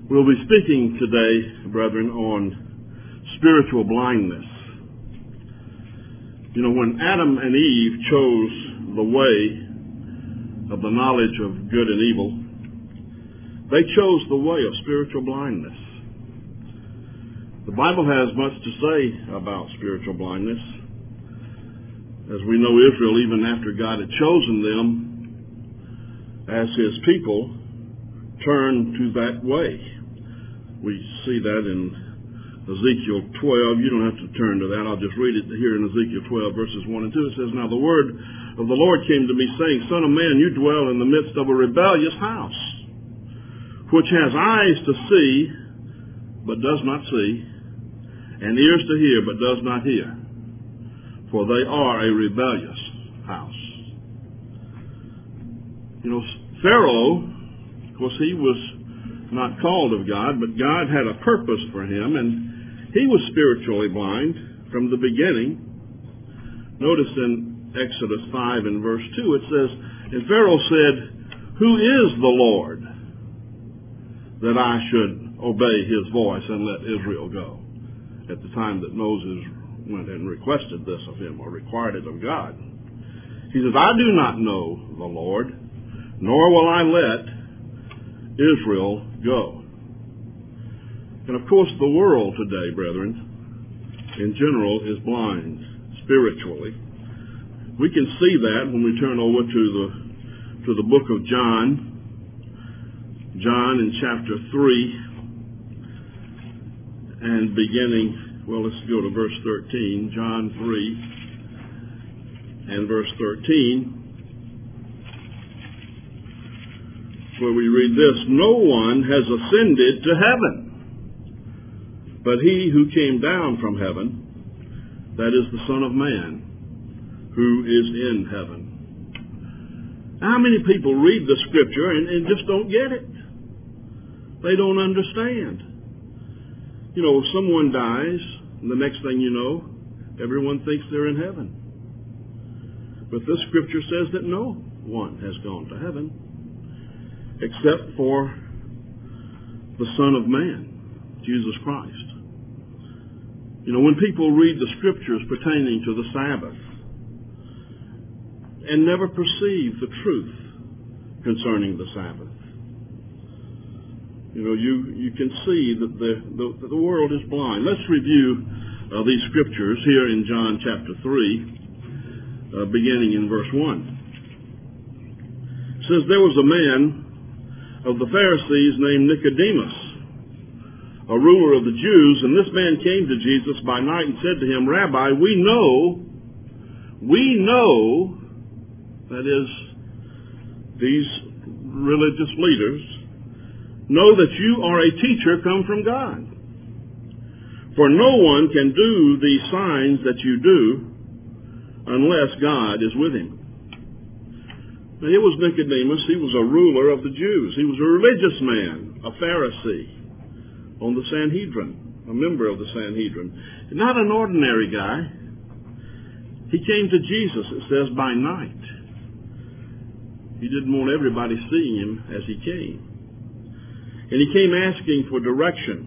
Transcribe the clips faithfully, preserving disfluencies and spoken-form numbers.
We'll be speaking today, brethren, on spiritual blindness. You know, when Adam and Eve chose the way of the knowledge of good and evil, they chose the way of spiritual blindness. The Bible has much to say about spiritual blindness. As we know, Israel, even after God had chosen them as his people, turned to that way. We see that in Ezekiel twelve. You don't have to turn to that. I'll just read it here in Ezekiel twelve, verses one and two. It says, "Now the word of the Lord came to me, saying, Son of man, you dwell in the midst of a rebellious house, which has eyes to see, but does not see, and ears to hear, but does not hear. For they are a rebellious house." You know, Pharaoh, of course, he was not called of God, but God had a purpose for him, and he was spiritually blind from the beginning. Notice in Exodus five and verse two, it says, "And Pharaoh said, Who is the Lord, that I should obey his voice and let Israel go?" At the time that Moses went and requested this of him, or required it of God. He says, "I do not know the Lord, nor will I let Israel go." And of course, the world today, brethren, in general, is blind spiritually. We can see that when we turn over to the to the book of John, John in chapter three, and beginning, well, let's go to verse thirteen, John three and verse thirteen. Where we read this, "No one has ascended to heaven, but he who came down from heaven, that is the Son of Man, who is in heaven." How many people read the scripture and, and just don't get it? They don't understand. You know, if someone dies, and the next thing you know, everyone thinks they're in heaven. But this scripture says that no one has gone to heaven, except for the Son of Man, Jesus Christ. You know, when people read the scriptures pertaining to the Sabbath and never perceive the truth concerning the Sabbath, you know, you, you can see that the, the, the world is blind. Let's review uh, these scriptures here in John chapter three, uh, beginning in verse one. It says, "There was a man of the Pharisees named Nicodemus, a ruler of the Jews, and this man came to Jesus by night and said to him, Rabbi, we know, we know," that is, these religious leaders, "know that you are a teacher come from God. For no one can do these signs that you do unless God is with him." Now, it was Nicodemus. He was a ruler of the Jews. He was a religious man, a Pharisee on the Sanhedrin, a member of the Sanhedrin. Not an ordinary guy. He came to Jesus, it says, by night. He didn't want everybody seeing him as he came. And he came asking for direction.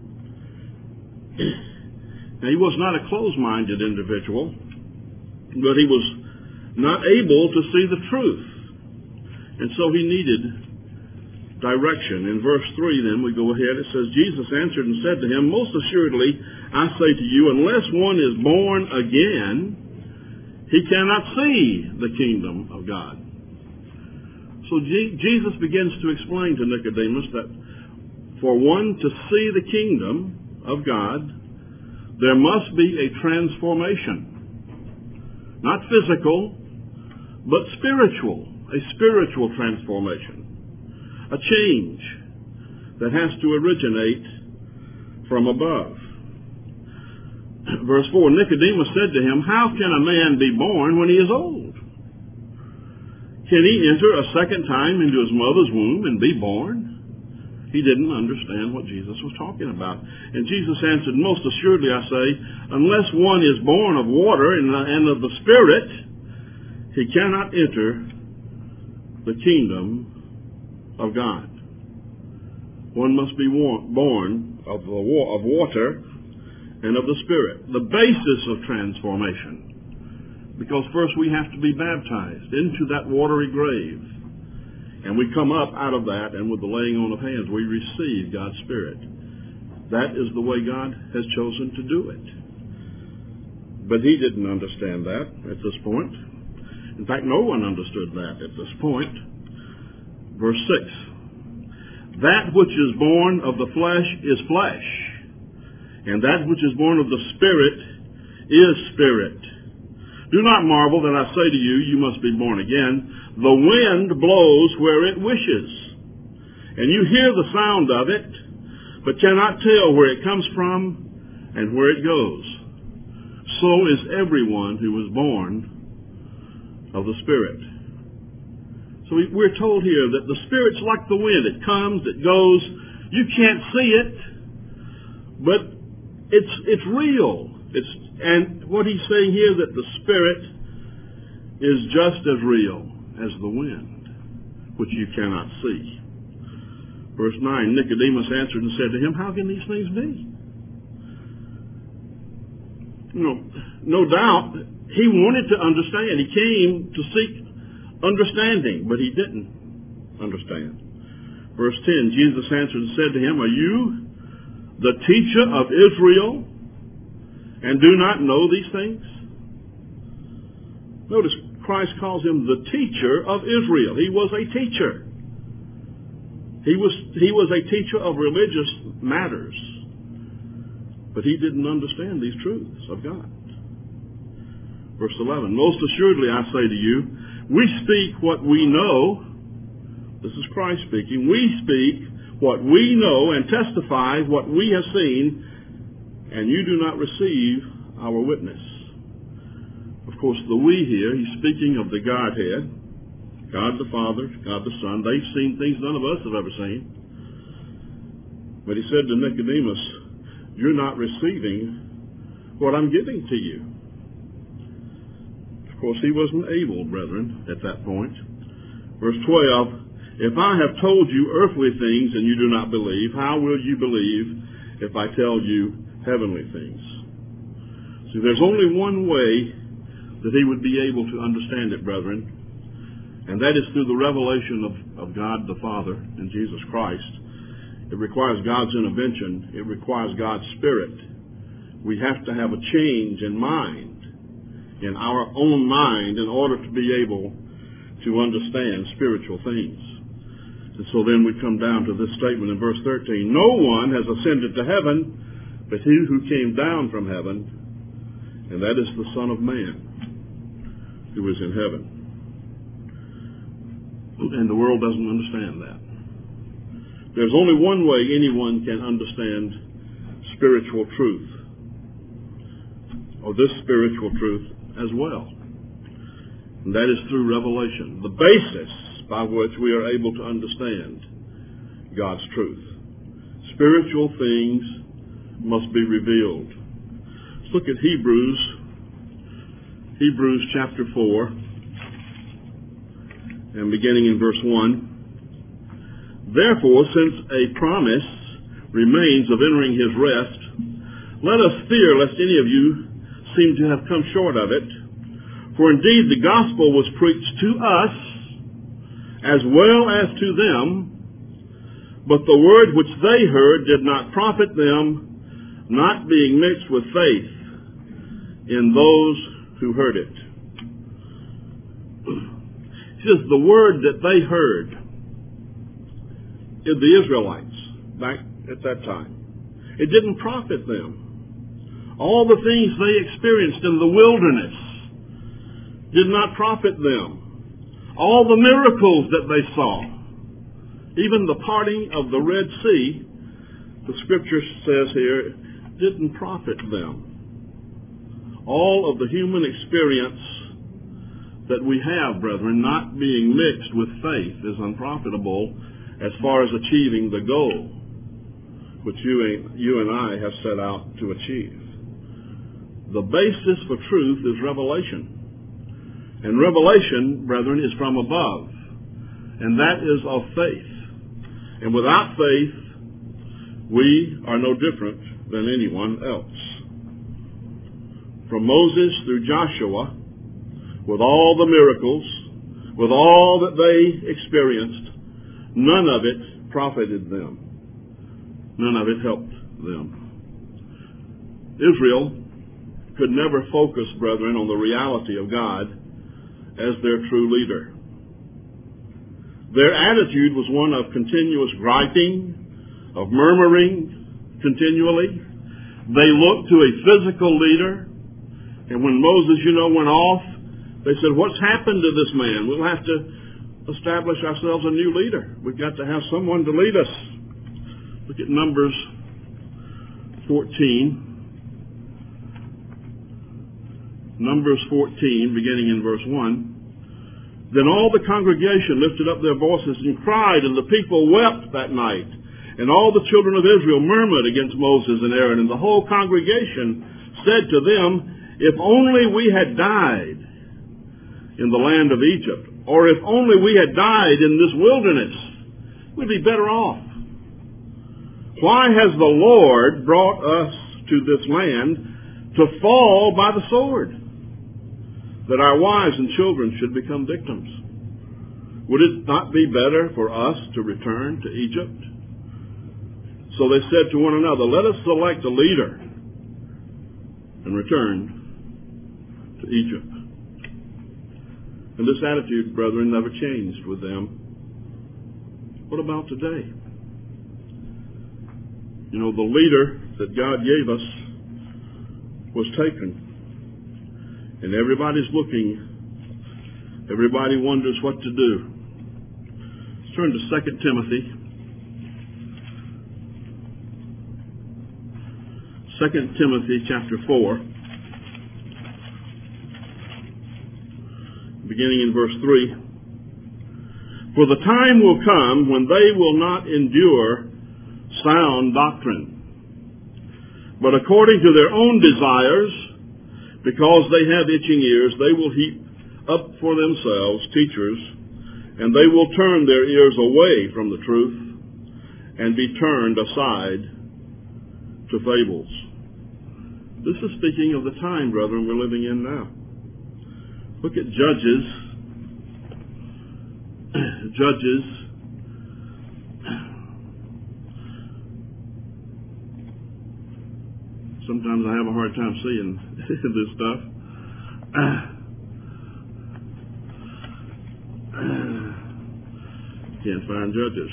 Now, he was not a closed-minded individual, but he was not able to see the truth. And so he needed direction. In verse three, then, we go ahead. It says, "Jesus answered and said to him, Most assuredly, I say to you, unless one is born again, he cannot see the kingdom of God." So G- Jesus begins to explain to Nicodemus that for one to see the kingdom of God, there must be a transformation. Not physical, but spiritual. A spiritual transformation. A change that has to originate from above. Verse four, "Nicodemus said to him, How can a man be born when he is old? Can he enter a second time into his mother's womb and be born?" He didn't understand what Jesus was talking about. And Jesus answered, "Most assuredly I say, unless one is born of water and of the Spirit, he cannot enter the kingdom of God." one must be born of, the, of water and of the Spirit. The basis of transformation. Because first we have to be baptized into that watery grave. And we come up out of that, and with the laying on of hands, we receive God's Spirit. That is the way God has chosen to do it. But he didn't understand that at this point. In fact, no one understood that at this point. Verse six. That which is born of the flesh is flesh, and that which is born of the Spirit is spirit. Do not marvel that I say to you, you must be born again. The wind blows where it wishes, and you hear the sound of it, but cannot tell where it comes from and where it goes. So is everyone who was born of the Spirit. So we're told here that the Spirit's like the wind. It comes, it goes. You can't see it, but it's it's real. It's and what he's saying here, that the Spirit is just as real as the wind, which you cannot see. Verse nine, Nicodemus answered and said to him, how can these things be? You know, no doubt he wanted to understand. He came to seek understanding, but he didn't understand. Verse ten, Jesus answered and said to him, are you the teacher of Israel and do not know these things? Notice Christ calls him the teacher of Israel. He was a teacher. He was, he was a teacher of religious matters, but he didn't understand these truths of God. Verse eleven, most assuredly I say to you, we speak what we know. This is Christ speaking. We speak what we know and testify what we have seen, and you do not receive our witness. Of course, the we here, he's speaking of the Godhead, God the Father, God the Son. They've seen things none of us have ever seen. But he said to Nicodemus, you're not receiving what I'm giving to you. Of course, he wasn't able, brethren, at that point. Verse twelve, if I have told you earthly things and you do not believe, how will you believe if I tell you heavenly things? See, there's only one way that he would be able to understand it, brethren, and that is through the revelation of, of God the Father and Jesus Christ. It requires God's intervention. It requires God's Spirit. We have to have a change in mind, in our own mind, in order to be able to understand spiritual things. And so then we come down to this statement in verse thirteen. No one has ascended to heaven but he who came down from heaven, and that is the Son of Man who is in heaven. And the world doesn't understand that. There's only one way anyone can understand spiritual truth, or this spiritual truth as well. And that is through revelation, the basis by which we are able to understand God's truth. Spiritual things must be revealed. Let's look at Hebrews, Hebrews chapter four, and beginning in verse one. Therefore, since a promise remains of entering his rest, let us fear lest any of you seem to have come short of it. For indeed the gospel was preached to us as well as to them, but the word which they heard did not profit them, not being mixed with faith in those who heard it. He says the word that they heard, the Israelites back at that time, it didn't profit them. All the things they experienced in the wilderness did not profit them. All the miracles that they saw, even the parting of the Red Sea, the scripture says here, didn't profit them. All of the human experience that we have, brethren, not being mixed with faith is unprofitable as far as achieving the goal which you, you and I have set out to achieve. The basis for truth is revelation. And revelation, brethren, is from above. And that is of faith. And without faith, we are no different than anyone else. From Moses through Joshua, with all the miracles, with all that they experienced, none of it profited them. None of it helped them. Israel could never focus, brethren, on the reality of God as their true leader. Their attitude was one of continuous griping, of murmuring continually. They looked to a physical leader, and when Moses, you know, went off, they said, what's happened to this man? We'll have to establish ourselves a new leader. We've got to have someone to lead us. Look at Numbers fourteen. Numbers fourteen, beginning in verse one. Then all the congregation lifted up their voices and cried, and the people wept that night. And all the children of Israel murmured against Moses and Aaron, and the whole congregation said to them, if only we had died in the land of Egypt, or if only we had died in this wilderness, we'd be better off. Why has the Lord brought us to this land to fall by the sword, that our wives and children should become victims? Would it not be better for us to return to Egypt? So they said to one another, let us select a leader and return to Egypt. And this attitude, brethren, never changed with them. What about today? You know, the leader that God gave us was taken. And everybody's looking. Everybody wonders what to do. Let's turn to Second Timothy. Second Timothy chapter four. Beginning in verse three. For the time will come when they will not endure sound doctrine, but according to their own desires, because they have itching ears, they will heap up for themselves teachers, and they will turn their ears away from the truth and be turned aside to fables. This is speaking of the time, brethren, we're living in now. Look at Judges. Judges. Sometimes I have a hard time seeing this stuff. Can't find Judges.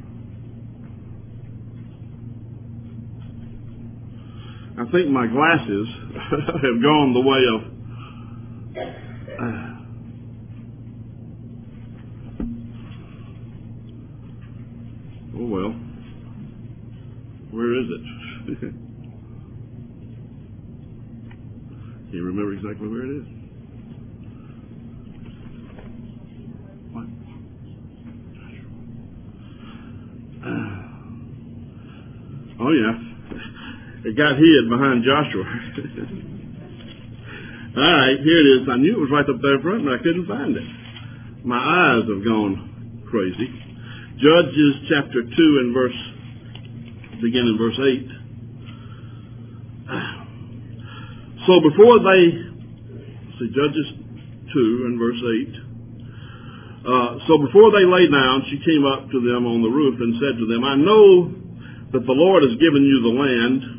I think my glasses have gone the way of uh, oh well, where is it? Can't remember exactly where it is. What? Uh, oh yeah. It got hid behind Joshua. All right, here it is. I knew it was right up there in front, but I couldn't find it. My eyes have gone crazy. Judges chapter two and verse, beginning verse eight. So before they, see Judges two and verse eight. Uh, so before they lay down, she came up to them on the roof and said to them, I know that the Lord has given you the land,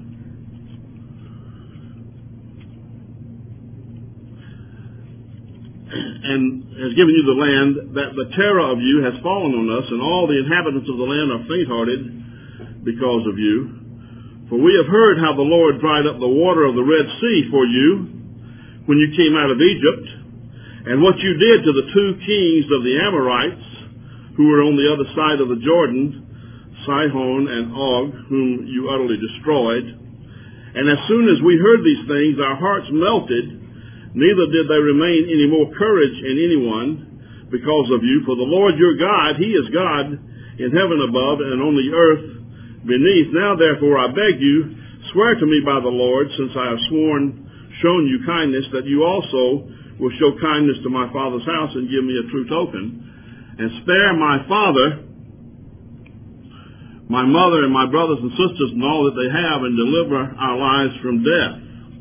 and has given you the land, that the terror of you has fallen on us, and all the inhabitants of the land are faint-hearted because of you. For we have heard how the Lord dried up the water of the Red Sea for you when you came out of Egypt, and what you did to the two kings of the Amorites who were on the other side of the Jordan, Sihon and Og, whom you utterly destroyed. And as soon as we heard these things, our hearts melted. Neither did there remain any more courage in anyone because of you. For the Lord your God, He is God in heaven above and on the earth beneath. Now therefore I beg you, swear to me by the Lord, since I have sworn, shown you kindness, that you also will show kindness to my father's house and give me a true token, and spare my father my mother and my brothers and sisters and all that they have, and deliver our lives from death.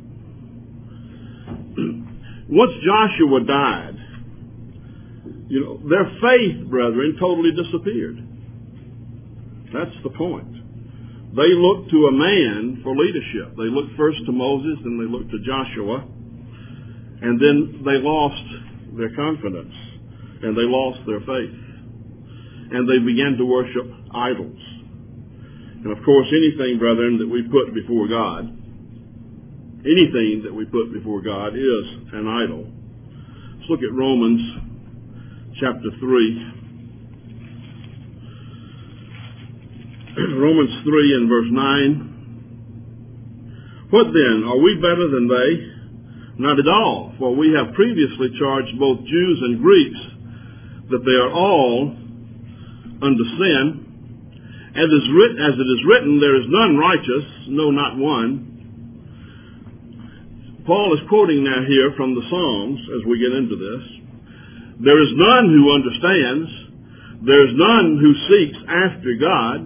Once Joshua died, you know, their faith, brethren, totally disappeared. That's the point. They looked to a man for leadership. They looked first to Moses, and they looked to Joshua, and then they lost their confidence, and they lost their faith, and they began to worship idols. And of course, anything, brethren, that we put before God, anything that we put before God is an idol. Let's look at Romans chapter three. Romans three and verse nine. What then? Are we better than they? Not at all. For we have previously charged both Jews and Greeks that they are all under sin. As is writ- as it is written, there is none righteous, no, not one. Paul is quoting now here from the Psalms as we get into this. There is none who understands. There is none who seeks after God.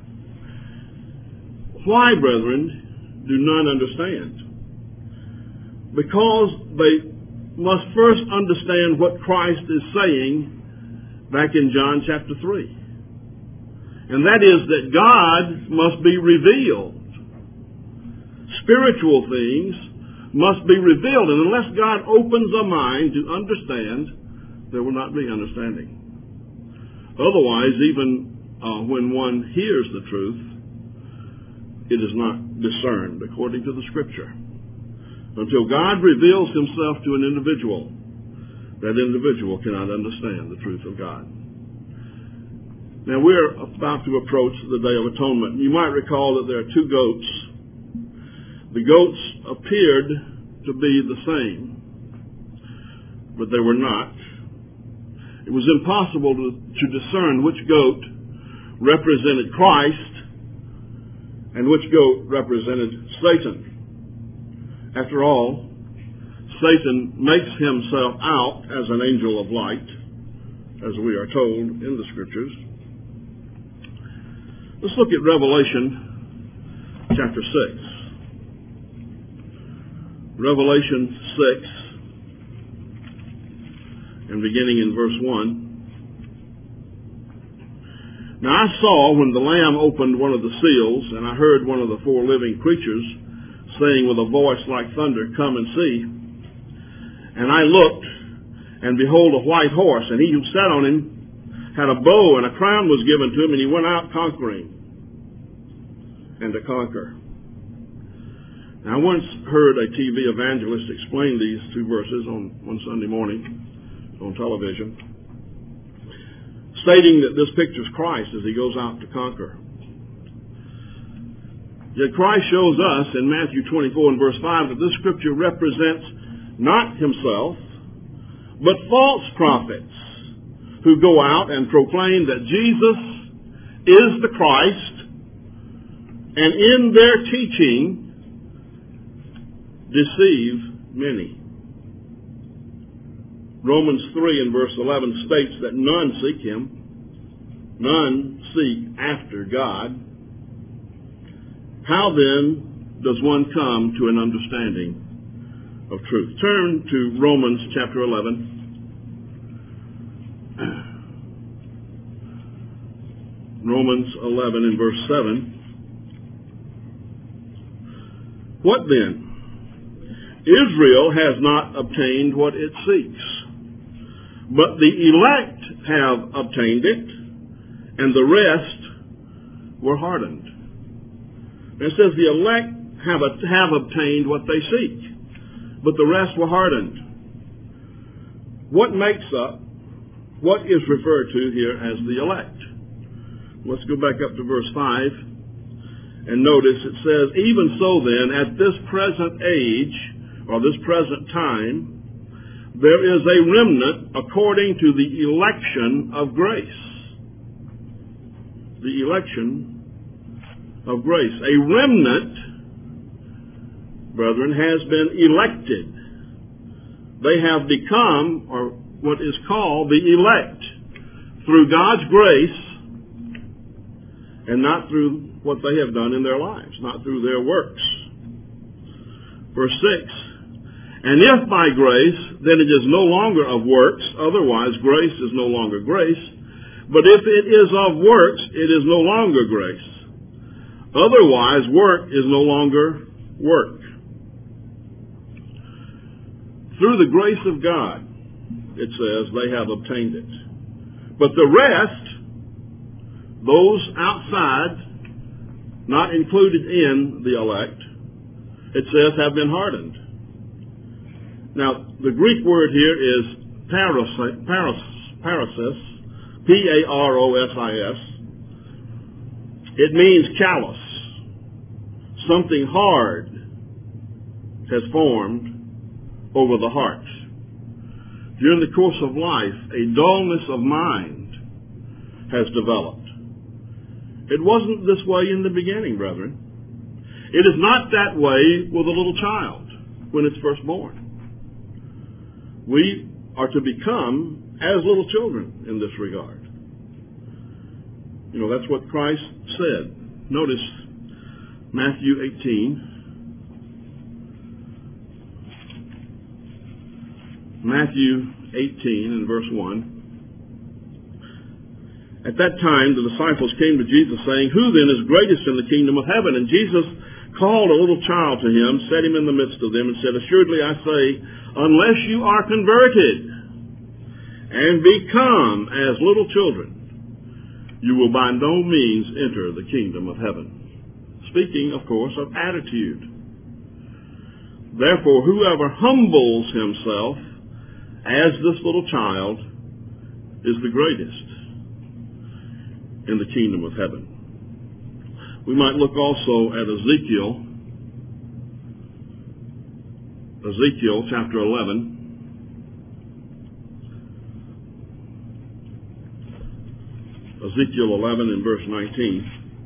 Why, brethren, do none understand? Because they must first understand what Christ is saying back in John chapter three. And that is that God must be revealed. Spiritual things must be revealed. And unless God opens a mind to understand, there will not be understanding. Otherwise, even uh, when one hears the truth, it is not discerned according to the Scripture. Until God reveals himself to an individual, that individual cannot understand the truth of God. Now, we're about to approach the Day of Atonement. You might recall that there are two goats. The goats appeared to be the same, but they were not. It was impossible to, to discern which goat represented Christ and which goat represented Satan. After all, Satan makes himself out as an angel of light, as we are told in the Scriptures. Let's look at Revelation chapter six. Revelation six, and beginning in verse one. Now I saw when the Lamb opened one of the seals, and I heard one of the four living creatures saying with a voice like thunder, "Come and see." And I looked, and behold, a white horse, and he who sat on him had a bow, and a crown was given to him, and he went out conquering and to conquer. Now, I once heard a T V evangelist explain these two verses on one Sunday morning on television, stating that this pictures Christ as he goes out to conquer. Yet Christ shows us in Matthew twenty-four and verse five that this scripture represents not himself, but false prophets who go out and proclaim that Jesus is the Christ, and in their teaching deceive many. Romans three and verse eleven states that none seek him, none seek after God. How then does one come to an understanding of truth? Turn to Romans chapter eleven. Romans eleven and verse seven. What then? Israel has not obtained what it seeks, but the elect have obtained it, and the rest were hardened. It says the elect have, a, have obtained what they seek, but the rest were hardened. What makes up, what is referred to here as the elect? Let's go back up to verse five and notice it says, even so then, at this present age, or this present time, there is a remnant according to the election of grace. The election of grace. A remnant, brethren, has been elected. They have become, or what is called, the elect. Through God's grace and not through what they have done in their lives, not through their works. Verse six, and if by grace, then it is no longer of works, otherwise grace is no longer grace. But if it is of works, it is no longer grace. Otherwise, work is no longer work. Through the grace of God, it says, they have obtained it. But the rest, those outside, not included in the elect, it says, have been hardened. Now, the Greek word here is paros, paros, parosis, P A R O S I S. It means callous. Something hard has formed over the heart. During the course of life, a dullness of mind has developed. It wasn't this way in the beginning, brethren. It is not that way with a little child when it's first born. We are to become as little children in this regard. You know, that's what Christ said. Notice Matthew eighteen. Matthew eighteen and verse one. At that time the disciples came to Jesus saying, who then is greatest in the kingdom of heaven? And Jesus called a little child to him, set him in the midst of them, and said, assuredly I say, unless you are converted and become as little children, you will by no means enter the kingdom of heaven. Speaking, of course, of attitude. Therefore, whoever humbles himself as this little child is the greatest in the kingdom of heaven. We might look also at Ezekiel, Ezekiel chapter eleven. Ezekiel eleven and verse nineteen.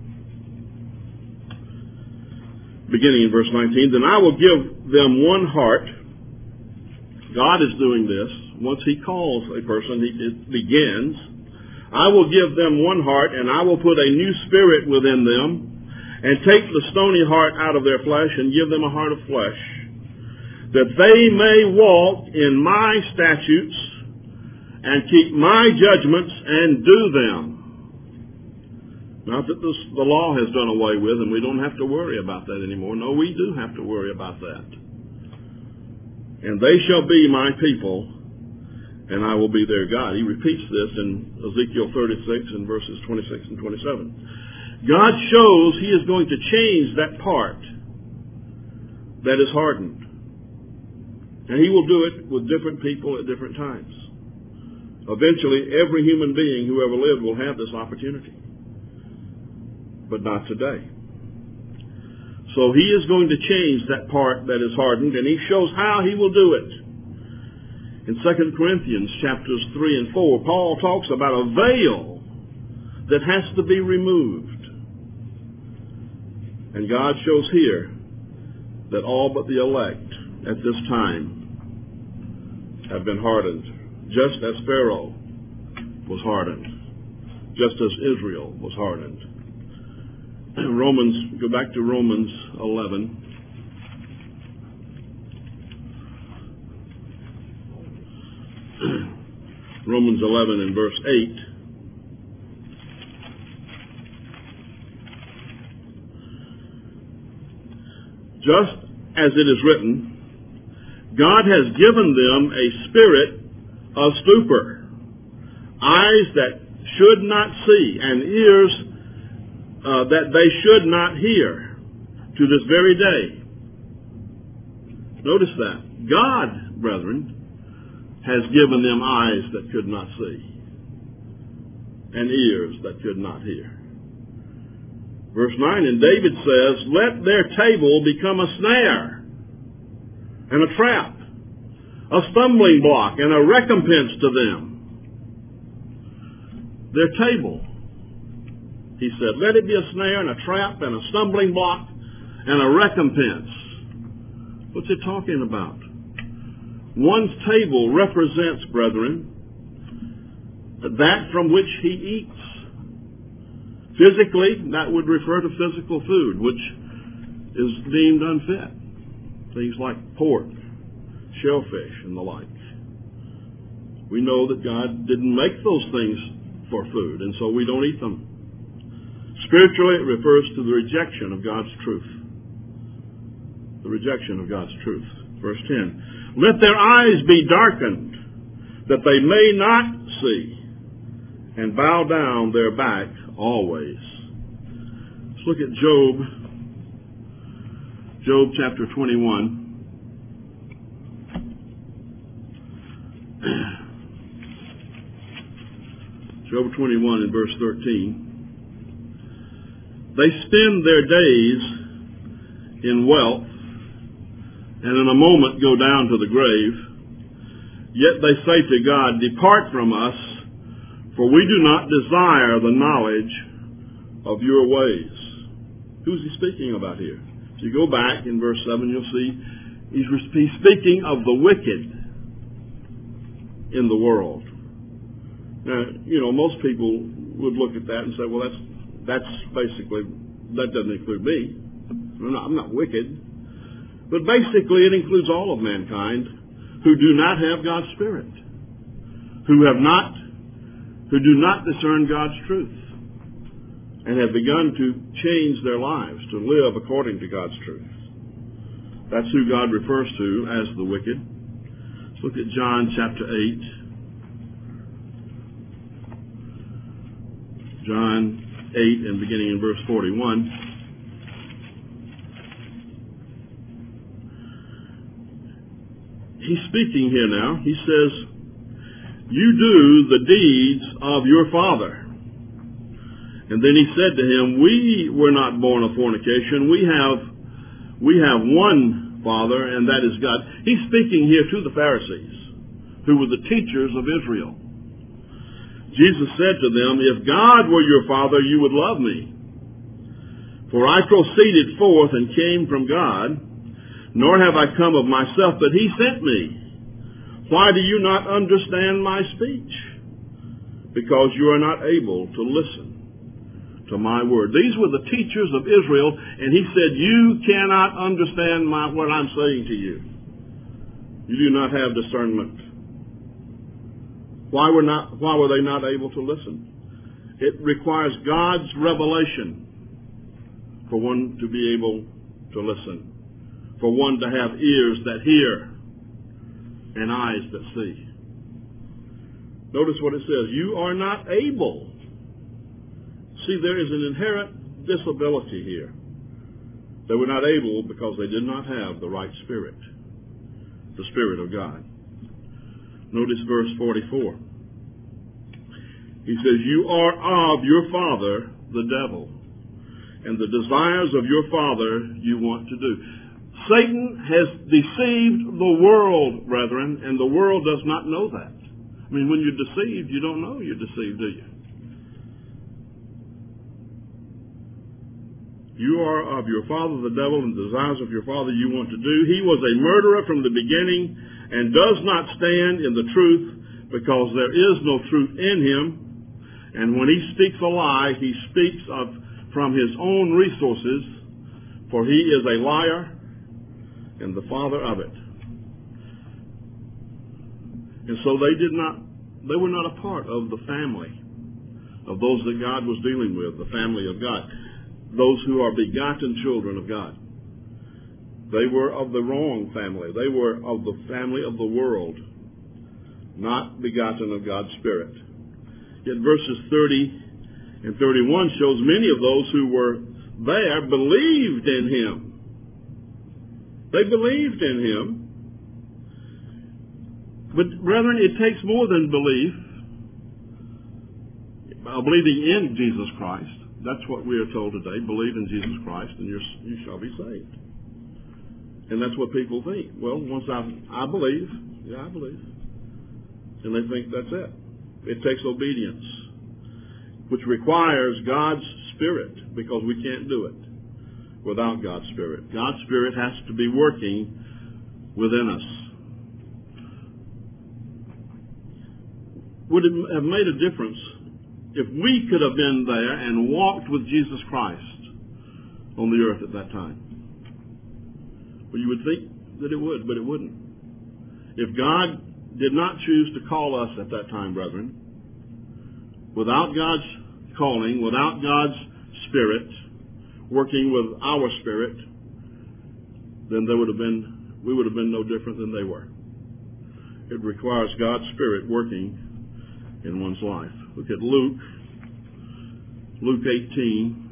Beginning in verse nineteen, then I will give them one heart. God is doing this. Once he calls a person, he, it begins. I will give them one heart, and I will put a new spirit within them, and take the stony heart out of their flesh, and give them a heart of flesh, that they may walk in my statutes, and keep my judgments, and do them. Not that this, the law has done away with, and we don't have to worry about that anymore. No, we do have to worry about that. And they shall be my people, and I will be their God. He repeats this in Ezekiel thirty-six and verses twenty-six and twenty-seven. God shows he is going to change that part that is hardened. And he will do it with different people at different times. Eventually, every human being who ever lived will have this opportunity. But not today. So he is going to change that part that is hardened, and he shows how he will do it. In Second Corinthians chapters three and four, Paul talks about a veil that has to be removed. And God shows here that all but the elect at this time have been hardened, just as Pharaoh was hardened, just as Israel was hardened. Romans, go back to Romans eleven. Romans eleven and verse eight. Just as it is written, God has given them a spirit of stupor, eyes that should not see, and ears uh, that they should not hear, to this very day. Notice that. God, brethren, has given them eyes that could not see, and ears that could not hear. Verse nine, and David says, let their table become a snare and a trap, a stumbling block and a recompense to them. Their table, he said, let it be a snare and a trap and a stumbling block and a recompense. What's it talking about? One's table represents, brethren, that from which he eats. Physically, that would refer to physical food, which is deemed unfit. Things like pork, shellfish, and the like. We know that God didn't make those things for food, and so we don't eat them. Spiritually, it refers to the rejection of God's truth. The rejection of God's truth. Verse ten. Let their eyes be darkened, that they may not see, and bow down their back always. Let's look at Job. Job chapter twenty-one. Job twenty-one and verse thirteen. They spend their days in wealth, and in a moment go down to the grave. Yet they say to God, depart from us, for we do not desire the knowledge of your ways. Who's he speaking about here? If you go back in verse seven, you'll see he's, he's speaking of the wicked in the world. Now, you know, most people would look at that and say, well, that's that's basically, that doesn't include me. I'm not, I'm not wicked. But basically it includes all of mankind who do not have God's Spirit, who have not, who do not discern God's truth, and have begun to change their lives to live according to God's truth. That's who God refers to as the wicked. Let's look at John chapter eight. John eight and beginning in verse forty-one. He's speaking here now. He says, you do the deeds of your father. And then he said to him, we were not born of fornication. We have, we have one Father, and that is God. He's speaking here to the Pharisees, who were the teachers of Israel. Jesus said to them, if God were your Father, you would love me. For I proceeded forth and came from God, nor have I come of myself, but he sent me. Why do you not understand my speech? Because you are not able to listen to my word. These were the teachers of Israel, and he said, you cannot understand my, what I'm saying to you. You do not have discernment. Why were not, why were they not able to listen? It requires God's revelation for one to be able to listen, for one to have ears that hear and eyes that see. Notice what it says. You are not able. See, there is an inherent disability here. They were not able because they did not have the right spirit, the Spirit of God. Notice verse forty-four. He says, you are of your father, the devil, and the desires of your father you want to do. Satan has deceived the world, brethren, and the world does not know that. I mean, when you're deceived, you don't know you're deceived, do you? You are of your father, the devil, and the desires of your father you want to do. He was a murderer from the beginning and does not stand in the truth because there is no truth in him. And when he speaks a lie, he speaks of from his own resources, for he is a liar and the father of it. And so they did not, they were not a part of the family of those that God was dealing with, the family of God, those who are begotten children of God. They were of the wrong family. They were of the family of the world, not begotten of God's Spirit. Yet verses thirty and thirty-one shows many of those who were there believed in him. They believed in him. But brethren, it takes more than belief. Believing in Jesus Christ. That's what we are told today. Believe in Jesus Christ and you're, you shall be saved. And that's what people think. Well, once I, I believe, yeah, I believe. And they think that's it. It takes obedience, which requires God's Spirit, because we can't do it without God's Spirit. God's Spirit has to be working within us. Would it have made a difference if we could have been there and walked with Jesus Christ on the earth at that time? Well, you would think that it would, but it wouldn't. If God did not choose to call us at that time, brethren, without God's calling, without God's Spirit working with our spirit, then there would have been, we would have been no different than they were. It requires God's Spirit working in one's life. Look at Luke, Luke eighteen.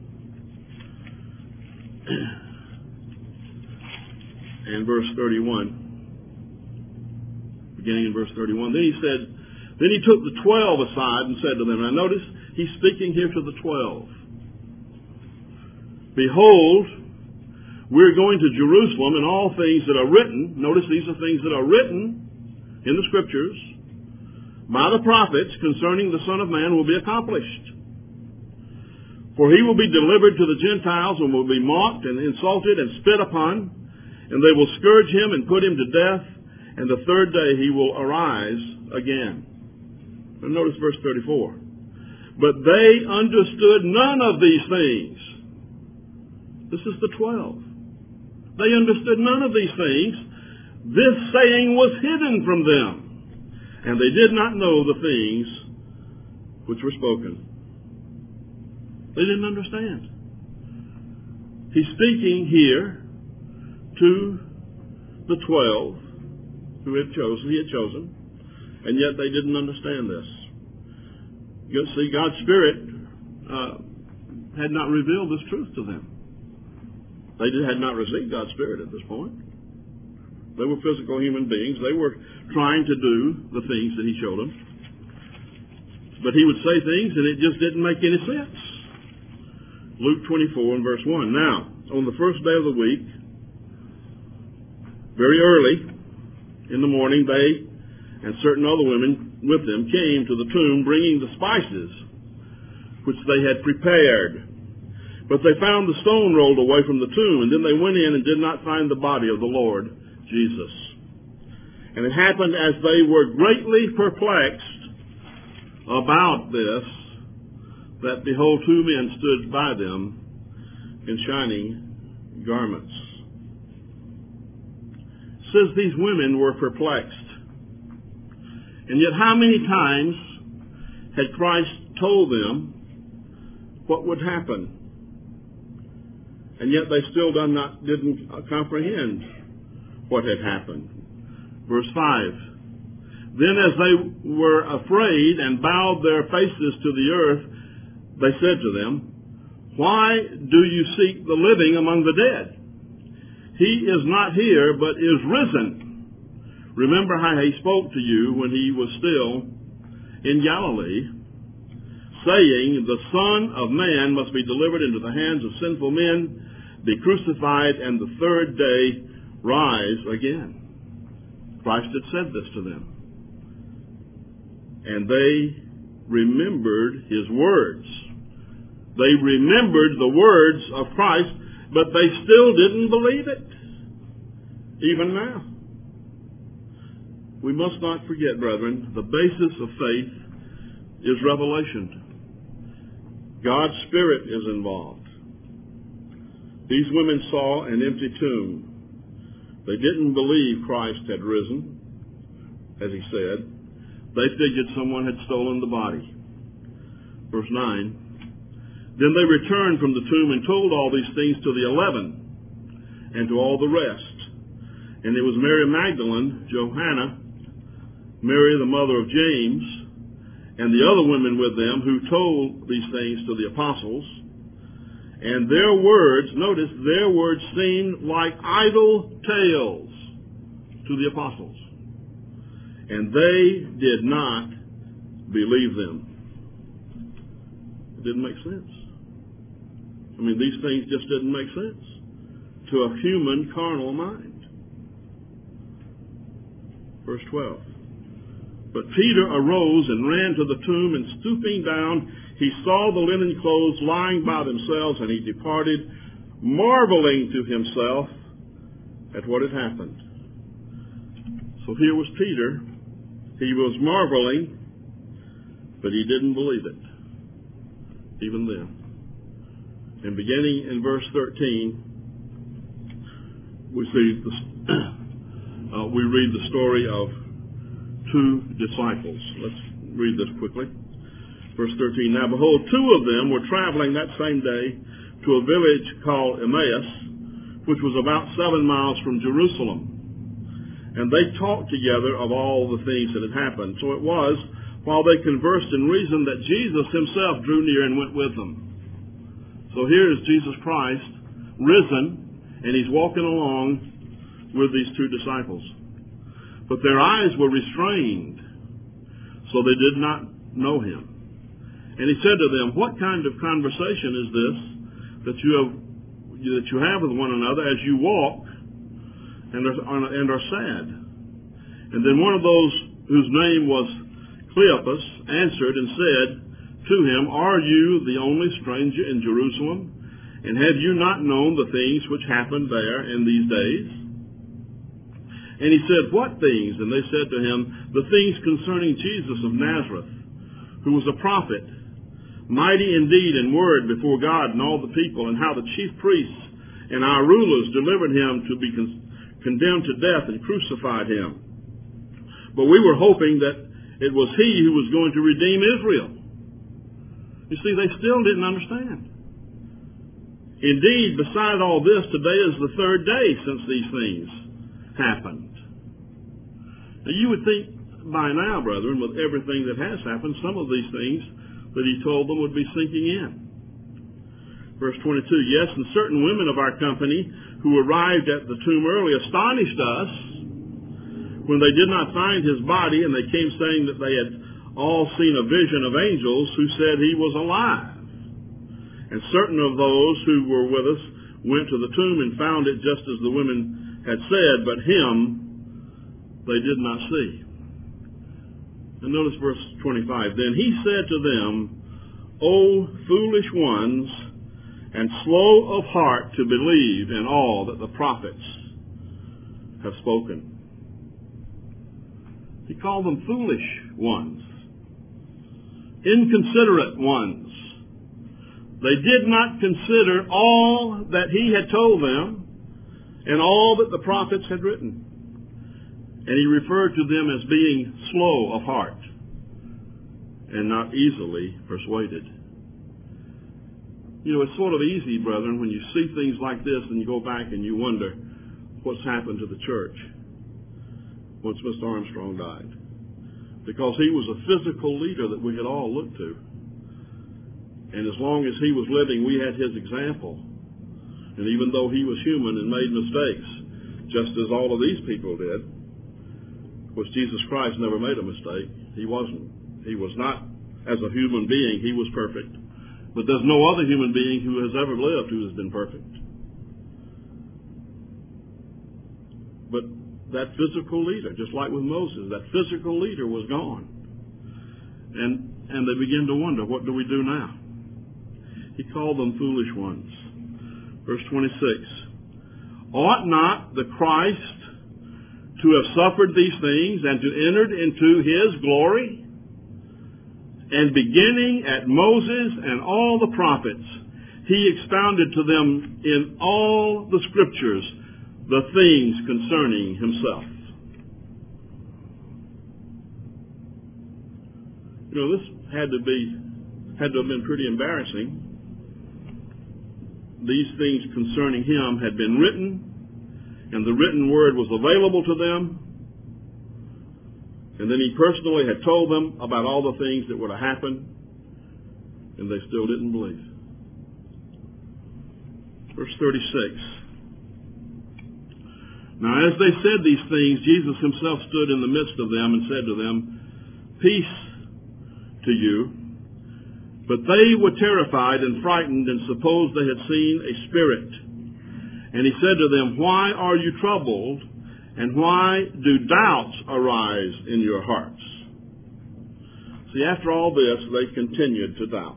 And verse thirty-one. Beginning in verse thirty-one. Then he said, then he took the twelve aside and said to them, now notice, he's speaking here to the twelve. Behold, we're going to Jerusalem, and all things that are written, notice these are things that are written in the Scriptures, by the prophets concerning the Son of Man will be accomplished. For he will be delivered to the Gentiles and will be mocked and insulted and spit upon, and they will scourge him and put him to death, and the third day he will arise again. And notice verse thirty-four. But they understood none of these things. This is the twelve. They understood none of these things. This saying was hidden from them, and they did not know the things which were spoken. They didn't understand. He's speaking here to the twelve who had chosen, he had chosen, and yet they didn't understand this. You see, God's Spirit uh, had not revealed this truth to them. They did, had not received God's Spirit at this point. They were physical human beings. They were trying to do the things that he showed them. But he would say things and it just didn't make any sense. Luke twenty-four and verse one. Now, on the first day of the week, very early in the morning, they and certain other women with them came to the tomb bringing the spices which they had prepared. But they found the stone rolled away from the tomb, and then they went in and did not find the body of the Lord Jesus. And it happened as they were greatly perplexed about this, that behold, two men stood by them in shining garments. It says these women were perplexed. And yet how many times had Christ told them what would happen? And yet they still done not, didn't comprehend what had happened. Verse five. Then as they were afraid and bowed their faces to the earth, they said to them, why do you seek the living among the dead? He is not here, but is risen. Remember how he spoke to you when he was still in Galilee, saying, the Son of Man must be delivered into the hands of sinful men, be crucified, and the third day rise again. Christ had said this to them. And they remembered his words. They remembered the words of Christ, but they still didn't believe it. Even now. We must not forget, brethren, the basis of faith is revelation. God's Spirit is involved. These women saw an empty tomb. They didn't believe Christ had risen, as he said. They figured someone had stolen the body. Verse nine. Then they returned from the tomb and told all these things to the eleven and to all the rest. And it was Mary Magdalene, Johanna, Mary the mother of James, and the other women with them who told these things to the apostles. And their words, notice, their words seemed like idle tales to the apostles. And they did not believe them. It didn't make sense. I mean, these things just didn't make sense to a human carnal mind. Verse twelve. But Peter arose and ran to the tomb, and stooping down, he saw the linen clothes lying by themselves, and he departed, marveling to himself at what had happened. So here was Peter. He was marveling, but he didn't believe it. even then. And beginning in verse thirteen, we see the, uh, we read the story of two disciples. Let's read this quickly. Verse thirteen, now behold, two of them were traveling that same day to a village called Emmaus, which was about seven miles from Jerusalem. And they talked together of all the things that had happened. So it was, while they conversed and reasoned, that Jesus himself drew near and went with them. So here is Jesus Christ, risen, and he's walking along with these two disciples. But their eyes were restrained, so they did not know him. And he said to them, what kind of conversation is this that you have that you have with one another as you walk and are, and are sad? And then one of those whose name was Cleopas answered and said to him, are you the only stranger in Jerusalem? And have you not known the things which happened there in these days? And he said, what things? And they said to him, the things concerning Jesus of Nazareth, who was a prophet, mighty in deed and word before God and all the people, and how the chief priests and our rulers delivered him to be con- condemned to death and crucified him. But we were hoping that it was he who was going to redeem Israel. You see, they still didn't understand. Indeed, beside all this, today is the third day since these things happened. Now, you would think by now, brethren, with everything that has happened, some of these things that he told them would be sinking in. Verse twenty-two, yes, and certain women of our company who arrived at the tomb early astonished us when they did not find his body, and they came saying that they had all seen a vision of angels who said he was alive. And certain of those who were with us went to the tomb and found it just as the women had said, but him they did not see. And notice verse twenty-five. Then he said to them, O foolish ones, and slow of heart to believe in all that the prophets have spoken. He called them foolish ones, inconsiderate ones. They did not consider all that he had told them and all that the prophets had written. And he referred to them as being slow of heart and not easily persuaded. You know, it's sort of easy, brethren, when you see things like this and you go back and you wonder what's happened to the church once Mister Armstrong died. Because he was a physical leader that we could all look to. And as long as he was living, we had his example. And even though he was human and made mistakes, just as all of these people did, which Jesus Christ never made a mistake. He wasn't. He was not, as a human being, he was perfect. But there's no other human being who has ever lived who has been perfect. But that physical leader, just like with Moses, that physical leader was gone. And and they begin to wonder, what do we do now? He called them foolish ones. Verse twenty-six. Ought not the Christ to have suffered these things and to enter into his glory? And beginning at Moses and all the prophets, he expounded to them in all the scriptures the things concerning himself. You know, this had to be, had to have been pretty embarrassing. These things concerning him had been written, and the written word was available to them. And then he personally had told them about all the things that would have happened, and they still didn't believe. Verse thirty-six. Now as they said these things, Jesus himself stood in the midst of them and said to them, Peace to you. But they were terrified and frightened and supposed they had seen a spirit. And he said to them, Why are you troubled? And why do doubts arise in your hearts? See, after all this, they continued to doubt.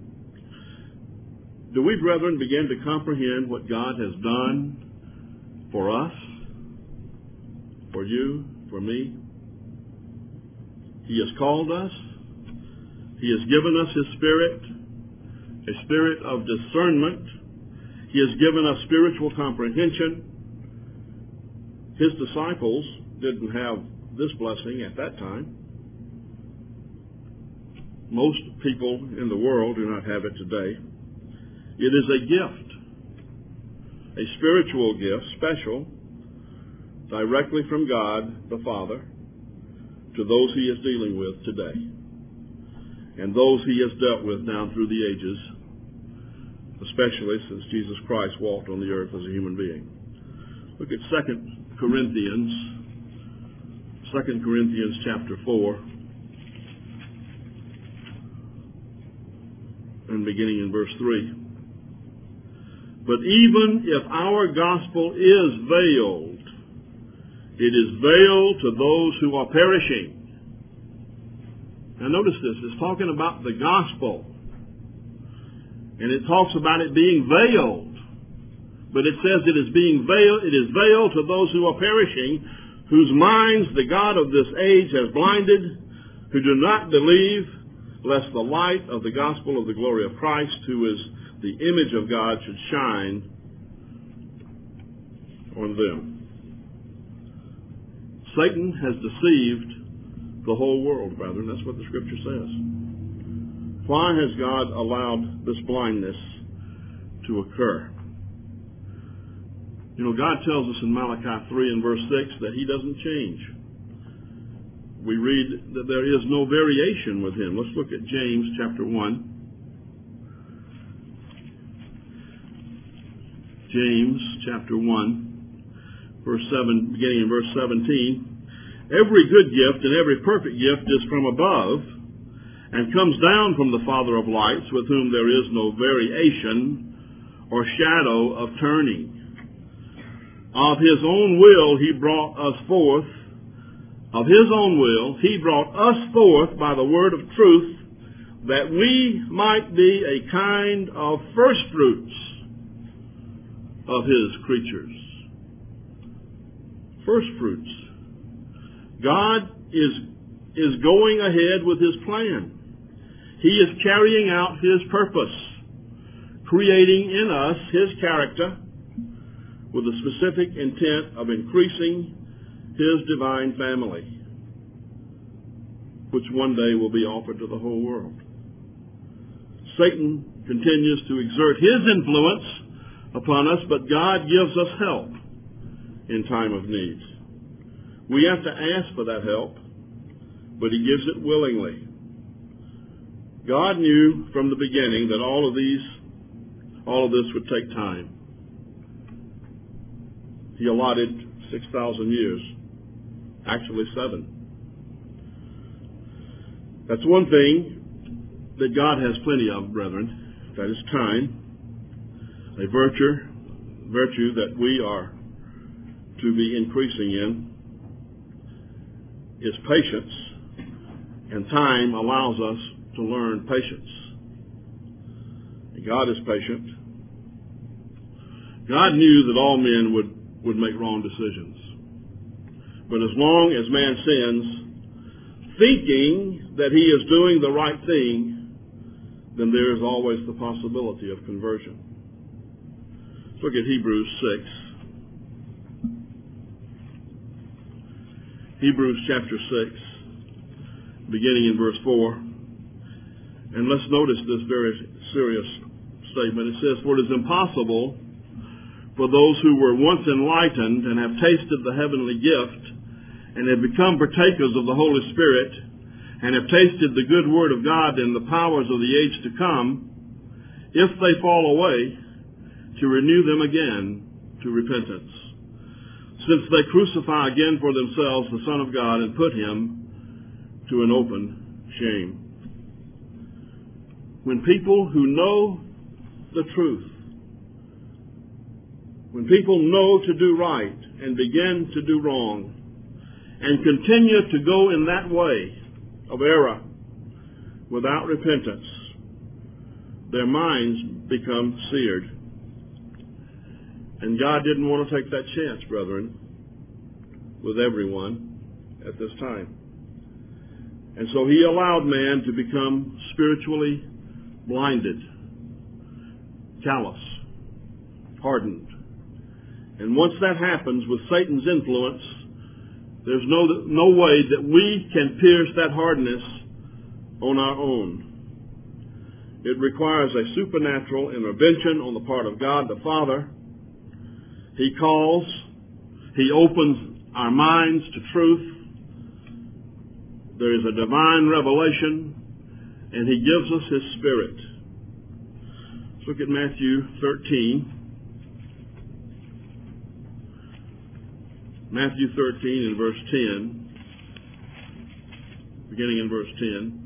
Do we, brethren, begin to comprehend what God has done for us, for you, for me? He has called us. He has given us His Spirit. a spirit of discernment. He has given us spiritual comprehension. His disciples didn't have this blessing at that time. Most people in the world do not have it today. It is a gift, a spiritual gift, special, directly from God the Father to those he is dealing with today and those he has dealt with down through the ages, especially since Jesus Christ walked on the earth as a human being. Look at Second Corinthians, Second Corinthians chapter four, and beginning in verse three. But even if our gospel is veiled, it is veiled to those who are perishing. Now notice this, it's talking about the gospel. And it talks about it being veiled. But it says it is being veiled, it is veiled to those who are perishing, whose minds the God of this age has blinded, who do not believe, lest the light of the gospel of the glory of Christ, who is the image of God, should shine on them. Satan has deceived the whole world, brethren. That's what the Scripture says. Why has God allowed this blindness to occur? You know, God tells us in Malachi three and verse six that he doesn't change. We read that there is no variation with him. Let's look at James chapter one. James chapter one, verse seven, beginning in verse seventeen. Every good gift and every perfect gift is from above and comes down from the Father of lights, with whom there is no variation or shadow of turning. Of his own will he brought us forth. Of his own will he brought us forth by the word of truth, that we might be a kind of first fruits of his creatures. First fruits. God is, is going ahead with his plan. He is carrying out his purpose, creating in us his character with a specific intent of increasing his divine family, which one day will be offered to the whole world. Satan continues to exert his influence upon us, but God gives us help in time of need. We have to ask for that help, but he gives it willingly. God knew from the beginning that all of these, all of this would take time. He allotted six thousand years, actually seven. That's one thing that God has plenty of, brethren. That is time, a virtue, virtue that we are to be increasing in is patience, and time allows us to learn patience. And God is patient. God knew that all men would, would make wrong decisions. But as long as man sins, thinking that he is doing the right thing, then there is always the possibility of conversion. Let's look at Hebrews six. Hebrews chapter six, beginning in verse four. And let's notice this very serious statement. It says, "For it is impossible for those who were once enlightened and have tasted the heavenly gift and have become partakers of the Holy Spirit and have tasted the good word of God and the powers of the age to come, if they fall away, to renew them again to repentance. Since they crucify again for themselves the Son of God and put him to an open shame." When people who know the truth, when people know to do right and begin to do wrong and continue to go in that way of error without repentance, their minds become seared. And God didn't want to take that chance, brethren, with everyone at this time. And so he allowed man to become spiritually blinded callous, hardened. And once that happens with Satan's influence, there's no, no way that we can pierce that hardness on our own. It requires a supernatural intervention on the part of God the Father. He calls, He opens our minds to truth. There is a divine revelation, and He gives us His Spirit. Let's look at Matthew thirteen. Matthew thirteen and verse ten, beginning in verse ten.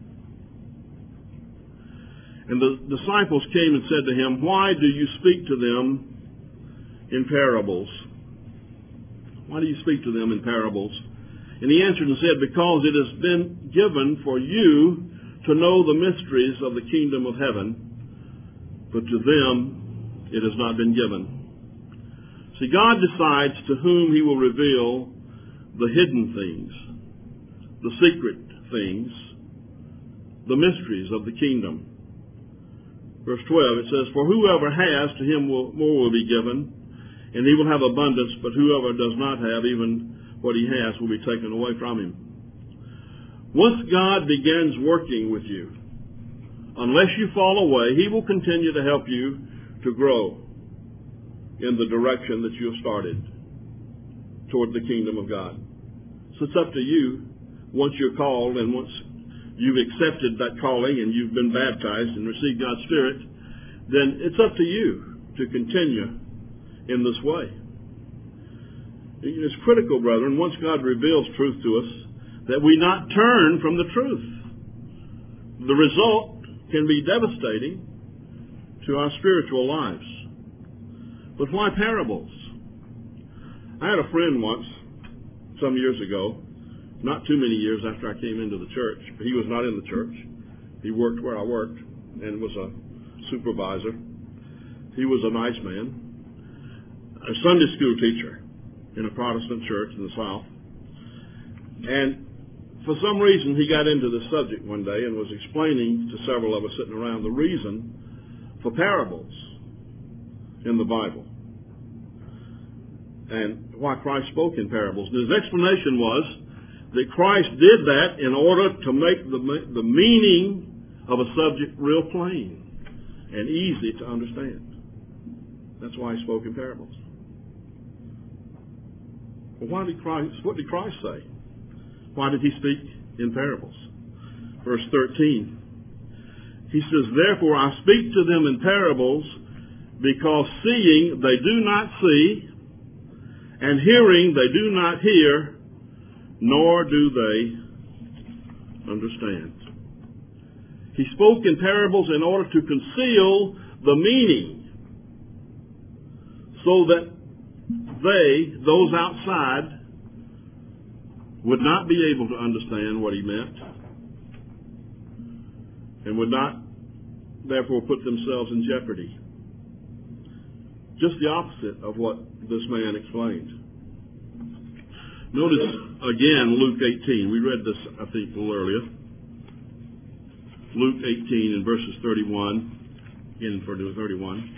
And the disciples came and said to Him, "Why do you speak to them in parables?" Why do you speak to them in parables? And He answered and said, "Because it has been given for you to know the mysteries of the kingdom of heaven, but to them it has not been given." See, God decides to whom He will reveal the hidden things, the secret things, the mysteries of the kingdom. Verse twelve, it says, "For whoever has, to him will, more will be given, and he will have abundance, but whoever does not have, even what he has will be taken away from him." Once God begins working with you, unless you fall away, He will continue to help you to grow in the direction that you have started toward the kingdom of God. So it's up to you, once you're called and once you've accepted that calling and you've been baptized and received God's Spirit, then it's up to you to continue in this way. It's critical, brethren, once God reveals truth to us, that we not turn from the truth. The result can be devastating to our spiritual lives. But why parables? I had a friend once, some years ago, not too many years after I came into the church. He was not in the church. He worked where I worked and was a supervisor. He was a nice man, a Sunday school teacher in a Protestant church in the South. And for some reason, he got into this subject one day and was explaining to several of us sitting around the reason for parables in the Bible and why Christ spoke in parables. And his explanation was that Christ did that in order to make the, the meaning of a subject real plain and easy to understand. That's why He spoke in parables. Well, why did Christ, what did Christ say? Why did He speak in parables? Verse thirteen. He says, "Therefore I speak to them in parables, because seeing they do not see, and hearing they do not hear, nor do they understand." He spoke in parables in order to conceal the meaning, so that they, those outside, would not be able to understand what He meant, and would not, therefore, put themselves in jeopardy. Just the opposite of what this man explained. Notice again Luke eighteen. We read this, I think, a little earlier. Luke eighteen and verses thirty-one, again for thirty-one.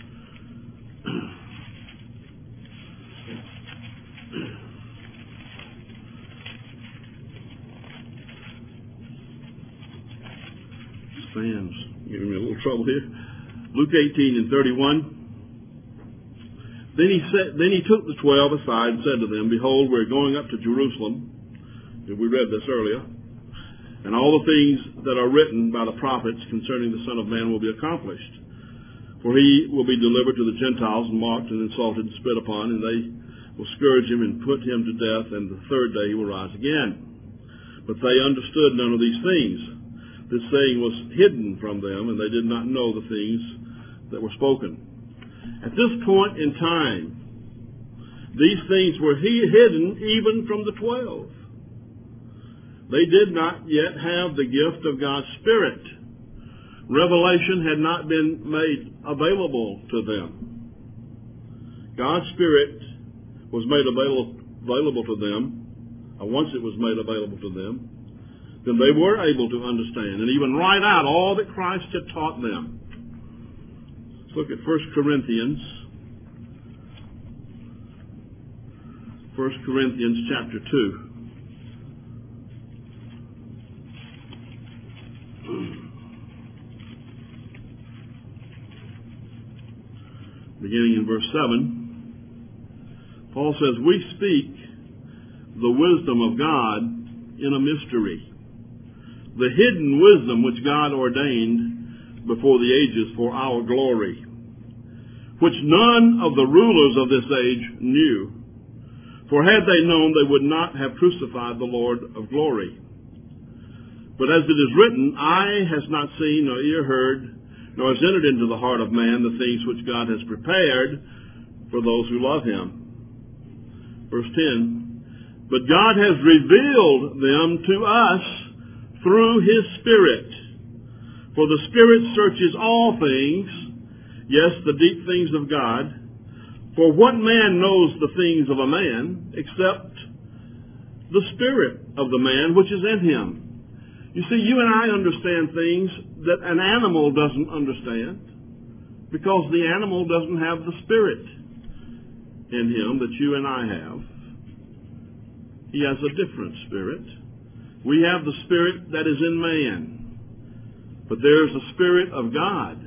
Stands giving me a little trouble here. Luke eighteen and thirty-one. Then he said, then he took the twelve aside and said to them, "Behold, we're going up to Jerusalem." We read this earlier. "And all the things that are written by the prophets concerning the Son of Man will be accomplished. For He will be delivered to the Gentiles, and mocked and insulted and spit upon, and they will scourge Him and put Him to death, and the third day He will rise again." But they understood none of these things. This saying was hidden from them, and they did not know the things that were spoken. At this point in time, these things were hidden even from the twelve. They did not yet have the gift of God's Spirit. Revelation had not been made available to them. God's Spirit was made available, available to them, and once it was made available to them, then they were able to understand and even write out all that Christ had taught them. look at First Corinthians. First Corinthians chapter two. Beginning in verse seven, Paul says, "We speak the wisdom of God in a mystery, the hidden wisdom which God ordained before the ages for our glory, which none of the rulers of this age knew. For had they known, they would not have crucified the Lord of glory. But as it is written, eye has not seen, nor ear heard, nor has entered into the heart of man the things which God has prepared for those who love him." Verse ten, "But God has revealed them to us through his Spirit. For the Spirit searches all things, yes, the deep things of God. For what man knows the things of a man except the spirit of the man which is in him?" You see, you and I understand things that an animal doesn't understand because the animal doesn't have the spirit in him that you and I have. He has a different spirit. We have the spirit that is in man, but there's a spirit of God.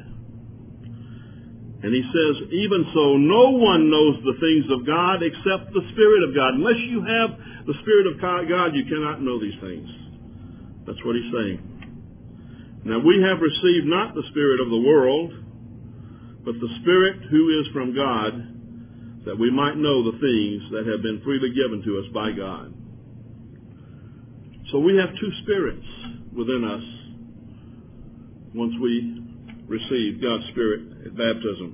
And he says, "Even so, no one knows the things of God except the Spirit of God." Unless you have the Spirit of God, you cannot know these things. That's what he's saying. "Now we have received not the spirit of the world, but the Spirit who is from God, that we might know the things that have been freely given to us by God." So we have two spirits within us once we receive God's Spirit at baptism.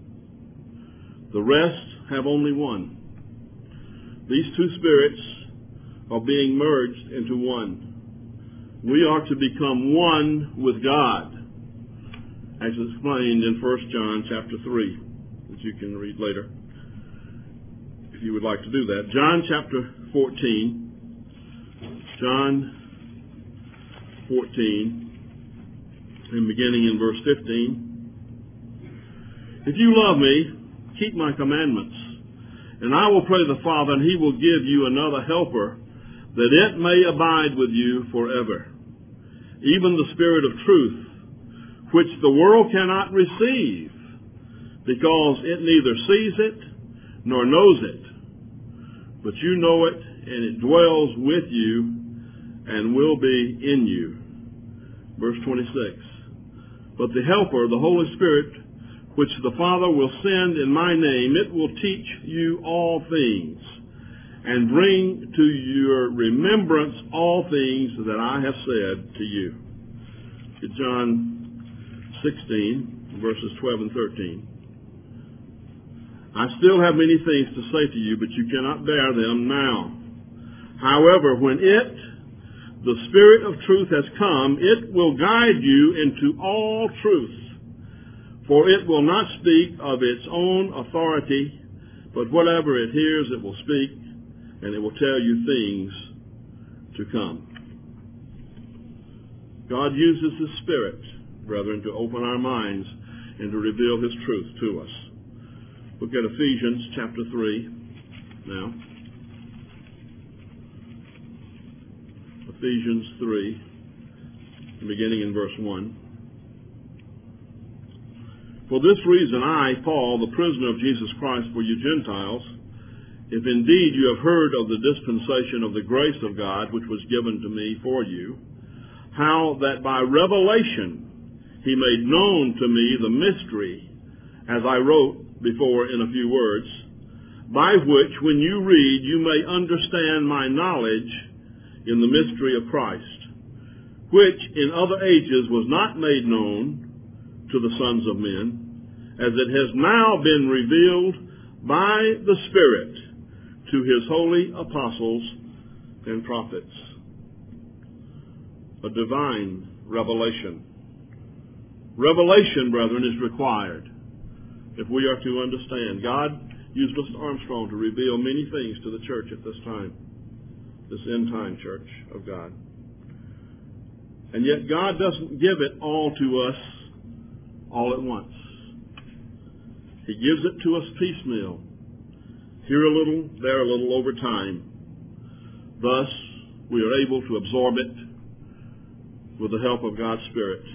The rest have only one. These two spirits are being merged into one. We are to become one with God, as explained in First John chapter three, which you can read later if you would like to do that. John chapter fourteen. John fourteen, and beginning in verse fifteen. "If you love me, keep my commandments, and I will pray the Father, and he will give you another helper, that it may abide with you forever, even the Spirit of truth, which the world cannot receive, because it neither sees it nor knows it. But you know it, and it dwells with you and will be in you." Verse twenty-six, "But the Helper, the Holy Spirit, which the Father will send in my name, it will teach you all things, and bring to your remembrance all things that I have said to you." At John sixteen, verses twelve and thirteen. "I still have many things to say to you, but you cannot bear them now. However, when it, the Spirit of truth, has come, it will guide you into all truth. For it will not speak of its own authority, but whatever it hears it will speak, and it will tell you things to come." God uses his Spirit, brethren, to open our minds and to reveal his truth to us. Look at Ephesians chapter three now. Ephesians three, beginning in verse one. "For this reason I, Paul, the prisoner of Jesus Christ for you Gentiles, if indeed you have heard of the dispensation of the grace of God which was given to me for you, how that by revelation he made known to me the mystery, as I wrote before in a few words, by which when you read you may understand my knowledge in the mystery of Christ, which in other ages was not made known to the sons of men, as it has now been revealed by the Spirit to his holy apostles and prophets." A divine revelation. Revelation, brethren, is required if we are to understand. God used Mister Armstrong to reveal many things to the church at this time, this end-time church of God. And yet God doesn't give it all to us all at once. He gives it to us piecemeal, here a little, there a little, over time. Thus, we are able to absorb it with the help of God's Spirit.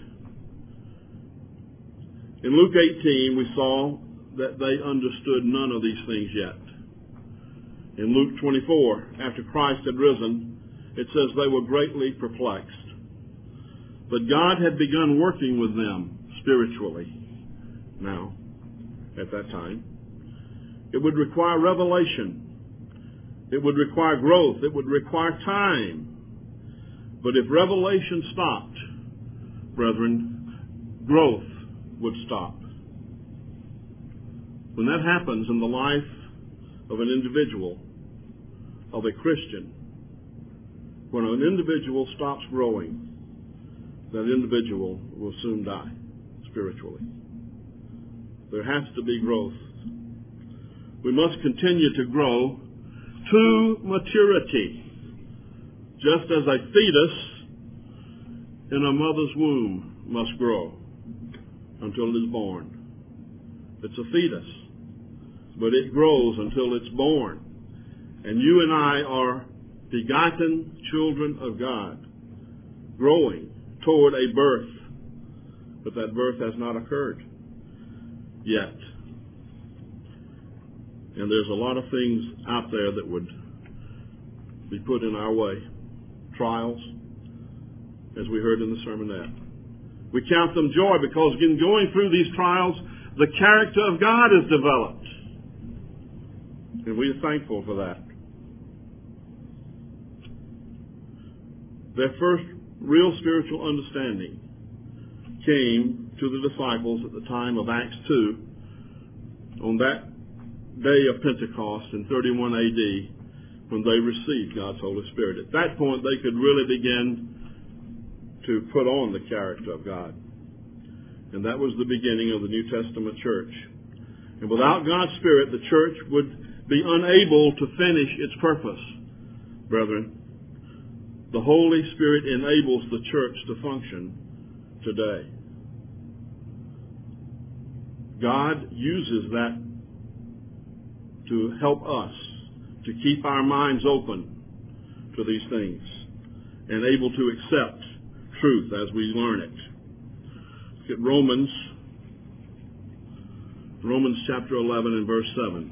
In Luke eighteen, we saw that they understood none of these things yet. In Luke twenty-four, after Christ had risen, it says they were greatly perplexed. But God had begun working with them spiritually now, at that time. It would require revelation. It would require growth. It would require time. But if revelation stopped, brethren, growth would stop. When that happens in the life of an individual, of a Christian, when an individual stops growing, that individual will soon die spiritually. There has to be growth. We must continue to grow to maturity, just as a fetus in a mother's womb must grow until it is born. It's a fetus, but it grows until it's born. And you and I are begotten children of God, growing toward a birth, but that birth has not occurred yet. And there's a lot of things out there that would be put in our way. Trials, as we heard in the sermonette. We count them joy because in going through these trials, the character of God is developed. And we are thankful for that. Their first real spiritual understanding came to the disciples at the time of Acts two, on that day of Pentecost in thirty-one A D, when they received God's Holy Spirit. At that point, they could really begin to put on the character of God. And that was the beginning of the New Testament church. And without God's Spirit, the church would be unable to finish its purpose. Brethren, the Holy Spirit enables the church to function today. God uses that to help us to keep our minds open to these things and able to accept truth as we learn it. Look at Romans, Romans chapter eleven and verse seven.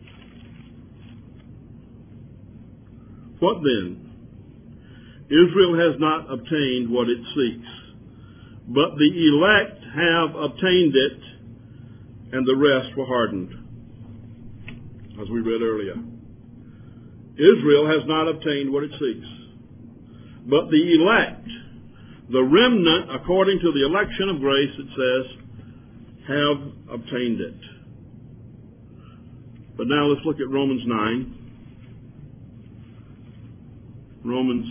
What then? Israel has not obtained what it seeks, but the elect have obtained it, and the rest were hardened. As we read earlier. Israel has not obtained what it seeks, but the elect, the remnant, according to the election of grace, it says, have obtained it. But now let's look at Romans nine. Romans,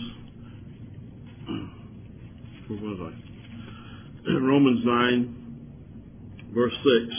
where was I? Romans nine, verse six.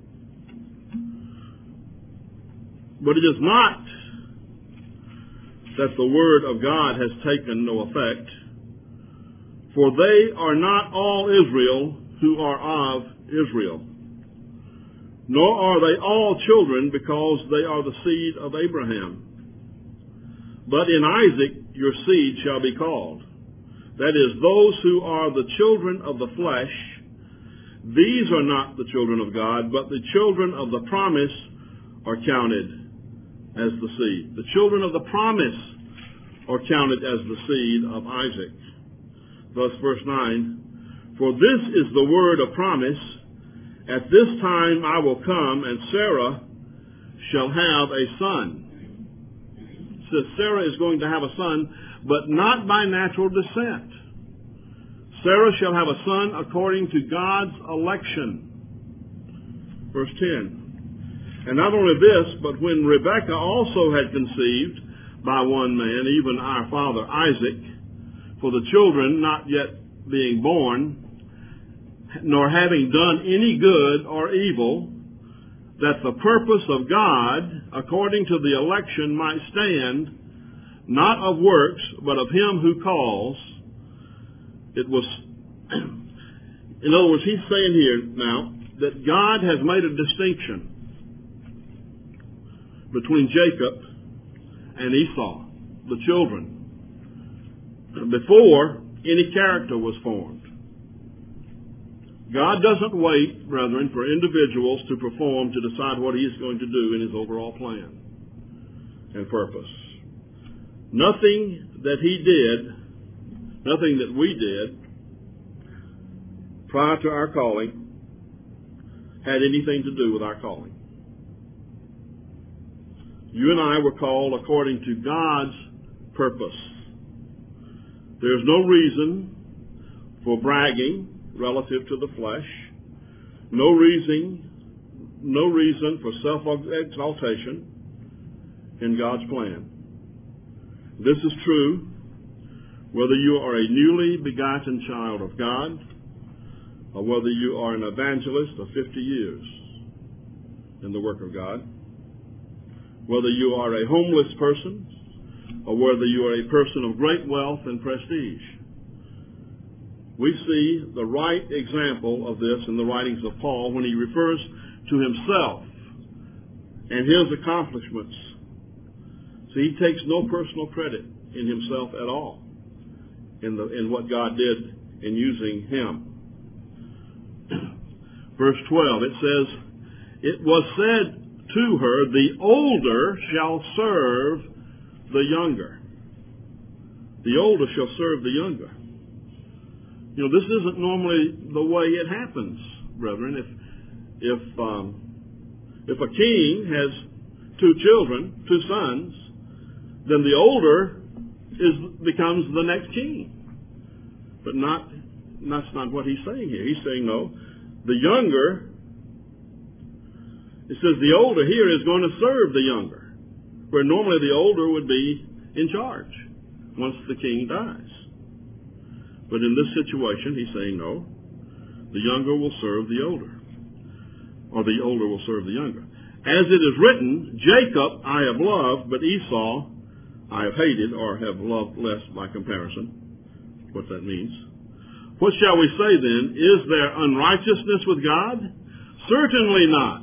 But it is not that the word of God has taken no effect, for they are not all Israel who are of Israel, nor are they all children because they are the seed of Abraham. But in Isaac your seed shall be called. That is, those who are the children of the flesh, these are not the children of God, but the children of the promise are counted as the seed. The children of the promise are counted as the seed of Isaac. Thus, verse nine, for this is the word of promise, at this time I will come, and Sarah shall have a son. It says Sarah is going to have a son, but not by natural descent. Sarah shall have a son according to God's election. Verse ten. And not only this, but when Rebekah also had conceived by one man, even our father Isaac, for the children not yet being born, nor having done any good or evil, that the purpose of God, according to the election, might stand, not of works, but of him who calls. It was, in other words, he's saying here now that God has made a distinction between Jacob and Esau, the children, before any character was formed. God doesn't wait, brethren, for individuals to perform to decide what He is going to do in His overall plan and purpose. Nothing that He did, nothing that we did prior to our calling had anything to do with our calling. You and I were called according to God's purpose. There's no reason for bragging relative to the flesh, no reason, no reason for self-exaltation in God's plan. This is true whether you are a newly begotten child of God or whether you are an evangelist of fifty years in the work of God, whether you are a homeless person or whether you are a person of great wealth and prestige. We see the right example of this in the writings of Paul when he refers to himself and his accomplishments. So he takes no personal credit in himself at all in, the, in what God did in using him. Verse twelve, it says, "It was said to her, the older shall serve the younger." The older shall serve the younger. You know, this isn't normally the way it happens, brethren. If if um, if a king has two children, two sons, then the older is becomes the next king. But not that's not what he's saying here. He's saying no, the younger. It says the older here is going to serve the younger, where normally the older would be in charge once the king dies. But in this situation, he's saying, no, the younger will serve the older, or the older will serve the younger. As it is written, Jacob I have loved, but Esau I have hated, or have loved less by comparison. What that means. What shall we say then? Is there unrighteousness with God? Certainly not.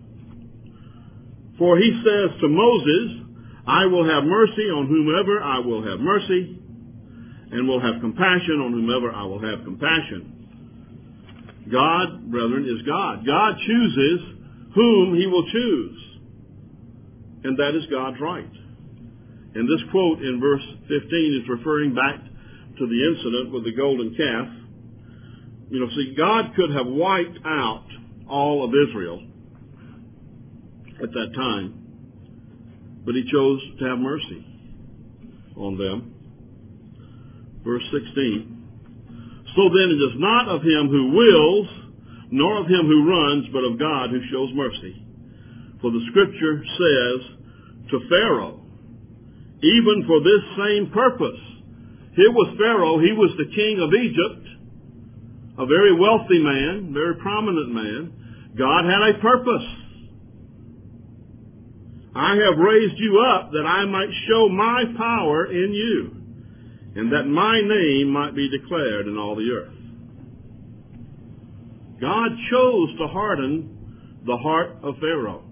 For he says to Moses, I will have mercy on whomever I will have mercy, and will have compassion on whomever I will have compassion. God, brethren, is God. God chooses whom He will choose. And that is God's right. And this quote in verse fifteen is referring back to the incident with the golden calf. You know, see, God could have wiped out all of Israel at that time, but He chose to have mercy on them. Verse sixteen, so then it is not of him who wills, nor of him who runs, but of God who shows mercy. For the Scripture says to Pharaoh, even for this same purpose. Here was Pharaoh, he was the king of Egypt, a very wealthy man, very prominent man. God had a purpose. I have raised you up that I might show my power in you, and that my name might be declared in all the earth. God chose to harden the heart of Pharaoh.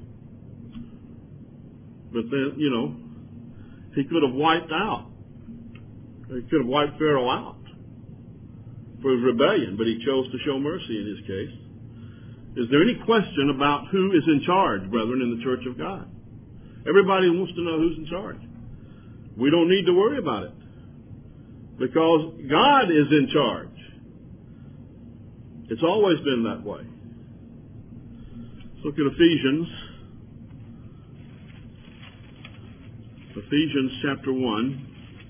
But then, you know, He could have wiped out. He could have wiped Pharaoh out for his rebellion, but He chose to show mercy in his case. Is there any question about who is in charge, brethren, in the church of God? Everybody wants to know who's in charge. We don't need to worry about it, because God is in charge. It's always been that way. Let's look at Ephesians. Ephesians chapter one,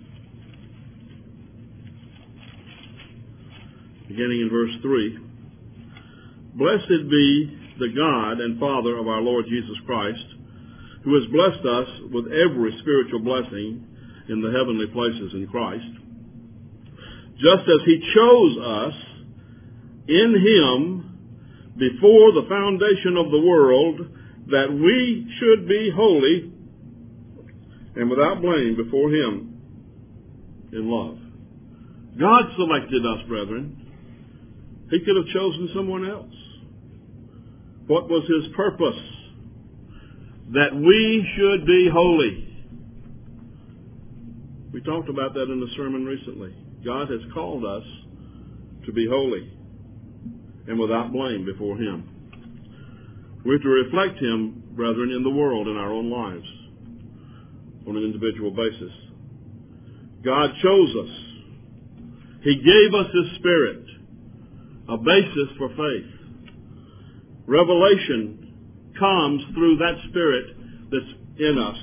beginning in verse three. Blessed be the God and Father of our Lord Jesus Christ, who has blessed us with every spiritual blessing in the heavenly places in Christ, just as He chose us in Him before the foundation of the world, that we should be holy and without blame before Him in love. God selected us, brethren. He could have chosen someone else. What was His purpose? that we should be holy. We talked about that in the sermon recently. God has called us to be holy and without blame before Him. We're to reflect Him, brethren, in the world, in our own lives, on an individual basis. God chose us. He gave us His Spirit, a basis for faith. Revelation comes through that Spirit that's in us.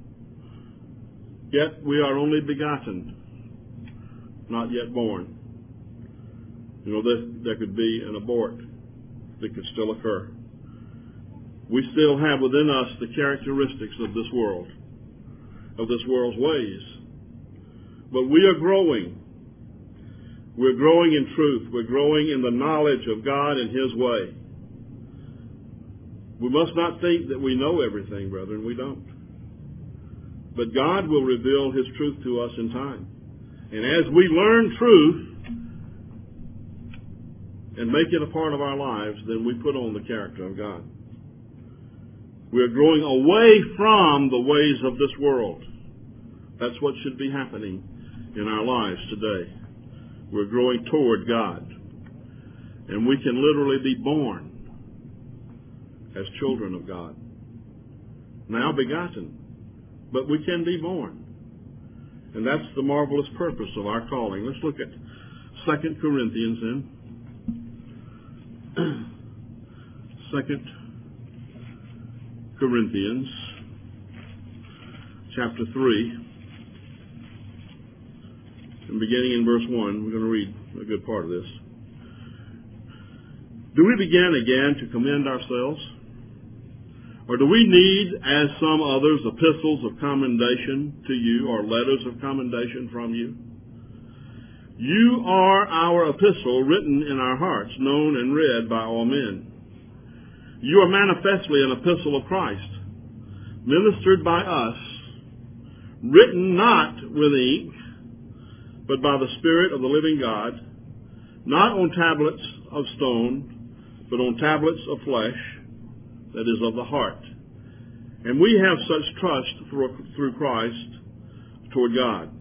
Yet we are only begotten, not yet born. You know, there, there could be an abort that could still occur. We still have within us the characteristics of this world, of this world's ways. But we are growing. We're growing in truth. We're growing in the knowledge of God and His way. We must not think that we know everything, brethren. We don't. But God will reveal His truth to us in time. And as we learn truth and make it a part of our lives, then we put on the character of God. We're growing away from the ways of this world. That's what should be happening in our lives today. We're growing toward God. And we can literally be born as children of God. Now begotten. But we can be born. And that's the marvelous purpose of our calling. Let's look at Second Corinthians then. Second Corinthians chapter three. And beginning in verse one, we're going to read a good part of this. Do we begin again to commend ourselves? Or do we need, as some others, epistles of commendation to you, or letters of commendation from you? You are our epistle, written in our hearts, known and read by all men. You are manifestly an epistle of Christ, ministered by us, written not with ink, but by the Spirit of the living God, not on tablets of stone, but on tablets of flesh, that is, of the heart. And we have such trust through, through Christ toward God.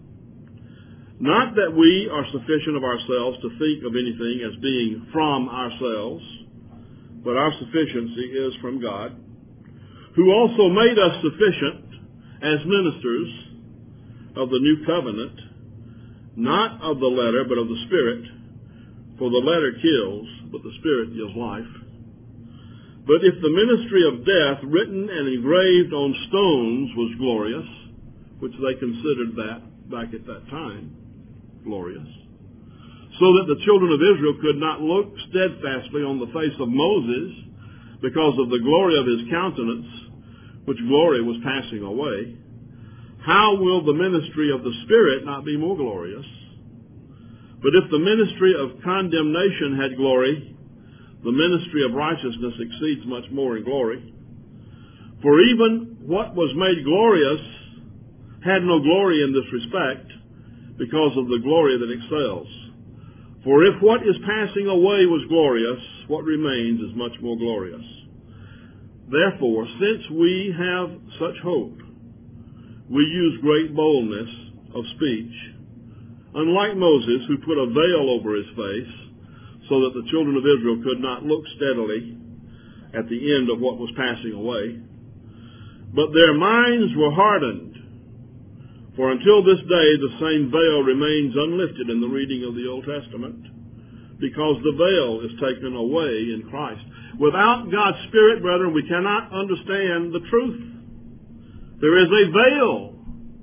Not that we are sufficient of ourselves to think of anything as being from ourselves, but our sufficiency is from God, who also made us sufficient as ministers of the new covenant, not of the letter, but of the Spirit. For the letter kills, but the Spirit gives life. But if the ministry of death, written and engraved on stones, was glorious, which they considered that back at that time glorious, so that the children of Israel could not look steadfastly on the face of Moses because of the glory of his countenance, which glory was passing away, how will the ministry of the Spirit not be more glorious? But if the ministry of condemnation had glory, the ministry of righteousness exceeds much more in glory. For even what was made glorious had no glory in this respect, because of the glory that excels. For if what is passing away was glorious, what remains is much more glorious. Therefore, since we have such hope, we use great boldness of speech, unlike Moses, who put a veil over his face, so that the children of Israel could not look steadily at the end of what was passing away. But their minds were hardened, for until this day the same veil remains unlifted in the reading of the Old Testament, because the veil is taken away in Christ. Without God's Spirit, brethren, we cannot understand the truth. There is a veil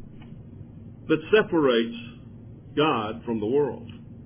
that separates God from the world.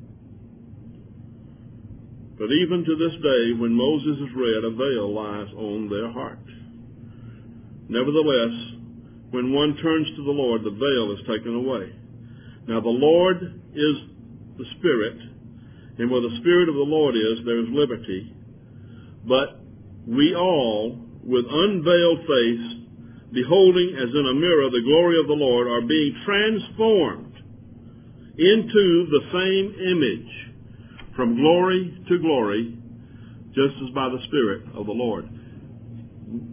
But even to this day, when Moses is read, a veil lies on their heart. Nevertheless, when one turns to the Lord, the veil is taken away. Now the Lord is the Spirit, and where the Spirit of the Lord is, there is liberty. But we all, with unveiled face, beholding as in a mirror the glory of the Lord, are being transformed into the same image, from glory to glory, just as by the Spirit of the Lord.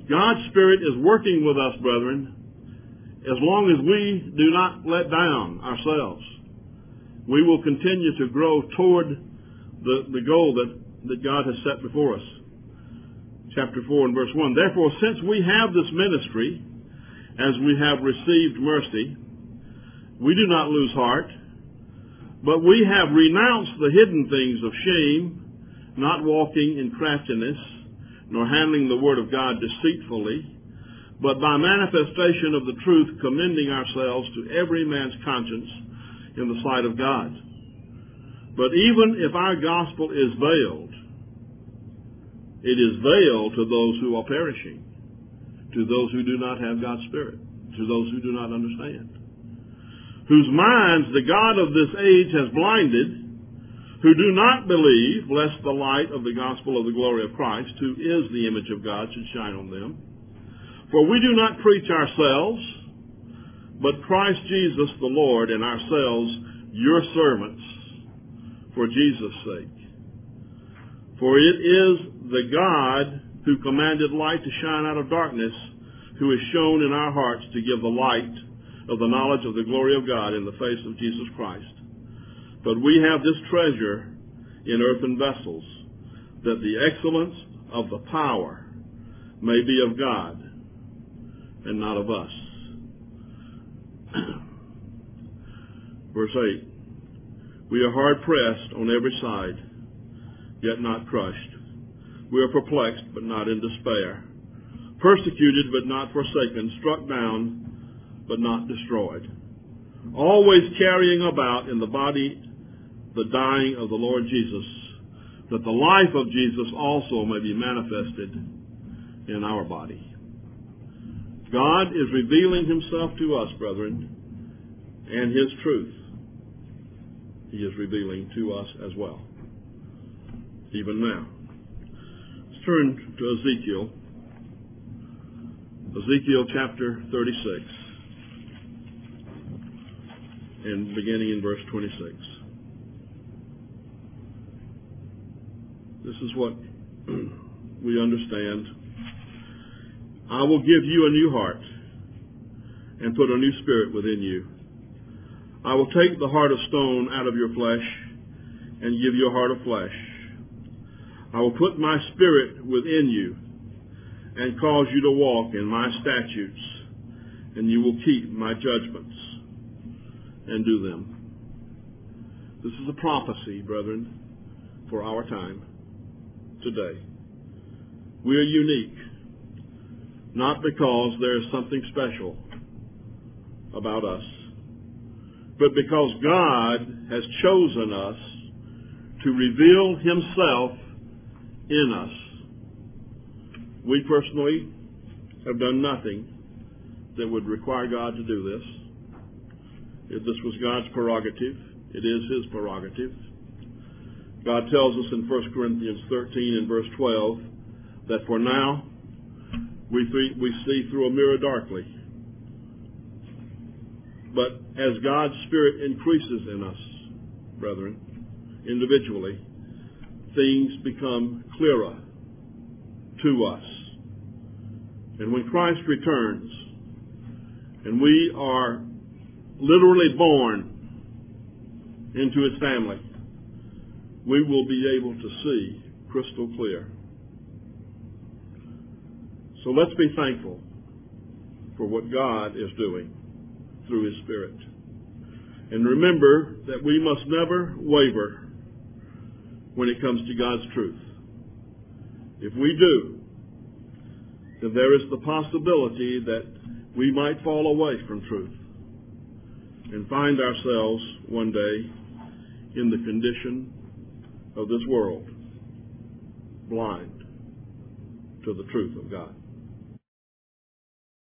God's Spirit is working with us, brethren, as long as we do not let down ourselves. We will continue to grow toward the, the goal that, that God has set before us. Chapter four and verse one. Therefore, since we have this ministry, as we have received mercy, we do not lose heart, but we have renounced the hidden things of shame, not walking in craftiness, nor handling the word of God deceitfully, but by manifestation of the truth, commending ourselves to every man's conscience in the sight of God. But even if our gospel is veiled, it is veiled to those who are perishing, to those who do not have God's Spirit, to those who do not understand, whose minds the God of this age has blinded, who do not believe, lest the light of the gospel of the glory of Christ, who is the image of God, should shine on them. For we do not preach ourselves, but Christ Jesus the Lord, and ourselves your servants, for Jesus' sake. For it is the God who commanded light to shine out of darkness, who is shown in our hearts to give the light of the knowledge of the glory of God in the face of Jesus Christ. But we have this treasure in earthen vessels, that the excellence of the power may be of God and not of us. Verse eight. We are hard pressed on every side, yet not crushed. We are perplexed, but not in despair. Persecuted, but not forsaken. Struck down, but not destroyed. Always carrying about in the body the dying of the Lord Jesus, that the life of Jesus also may be manifested in our body. God is revealing himself to us, brethren, and his truth he is revealing to us as well, even now. Let's turn to Ezekiel. Ezekiel chapter thirty-six, and beginning in verse twenty-six. This is what we understand. I will give you a new heart and put a new spirit within you. I will take the heart of stone out of your flesh and give you a heart of flesh. I will put my spirit within you and cause you to walk in my statutes, and you will keep my judgments and do them. This is a prophecy, brethren, for our time. Today. We are unique, not because there is something special about us, but because God has chosen us to reveal himself in us. We personally have done nothing that would require God to do this. If this was God's prerogative, it is his prerogative. God tells us in First Corinthians thirteen and verse twelve that for now we see, we see through a mirror darkly. But as God's Spirit increases in us, brethren, individually, things become clearer to us. And when Christ returns, and we are literally born into his family, we will be able to see crystal clear. So let's be thankful for what God is doing through his Spirit. And remember that we must never waver when it comes to God's truth. If we do, then there is the possibility that we might fall away from truth and find ourselves one day in the condition of this world, blind to the truth of God.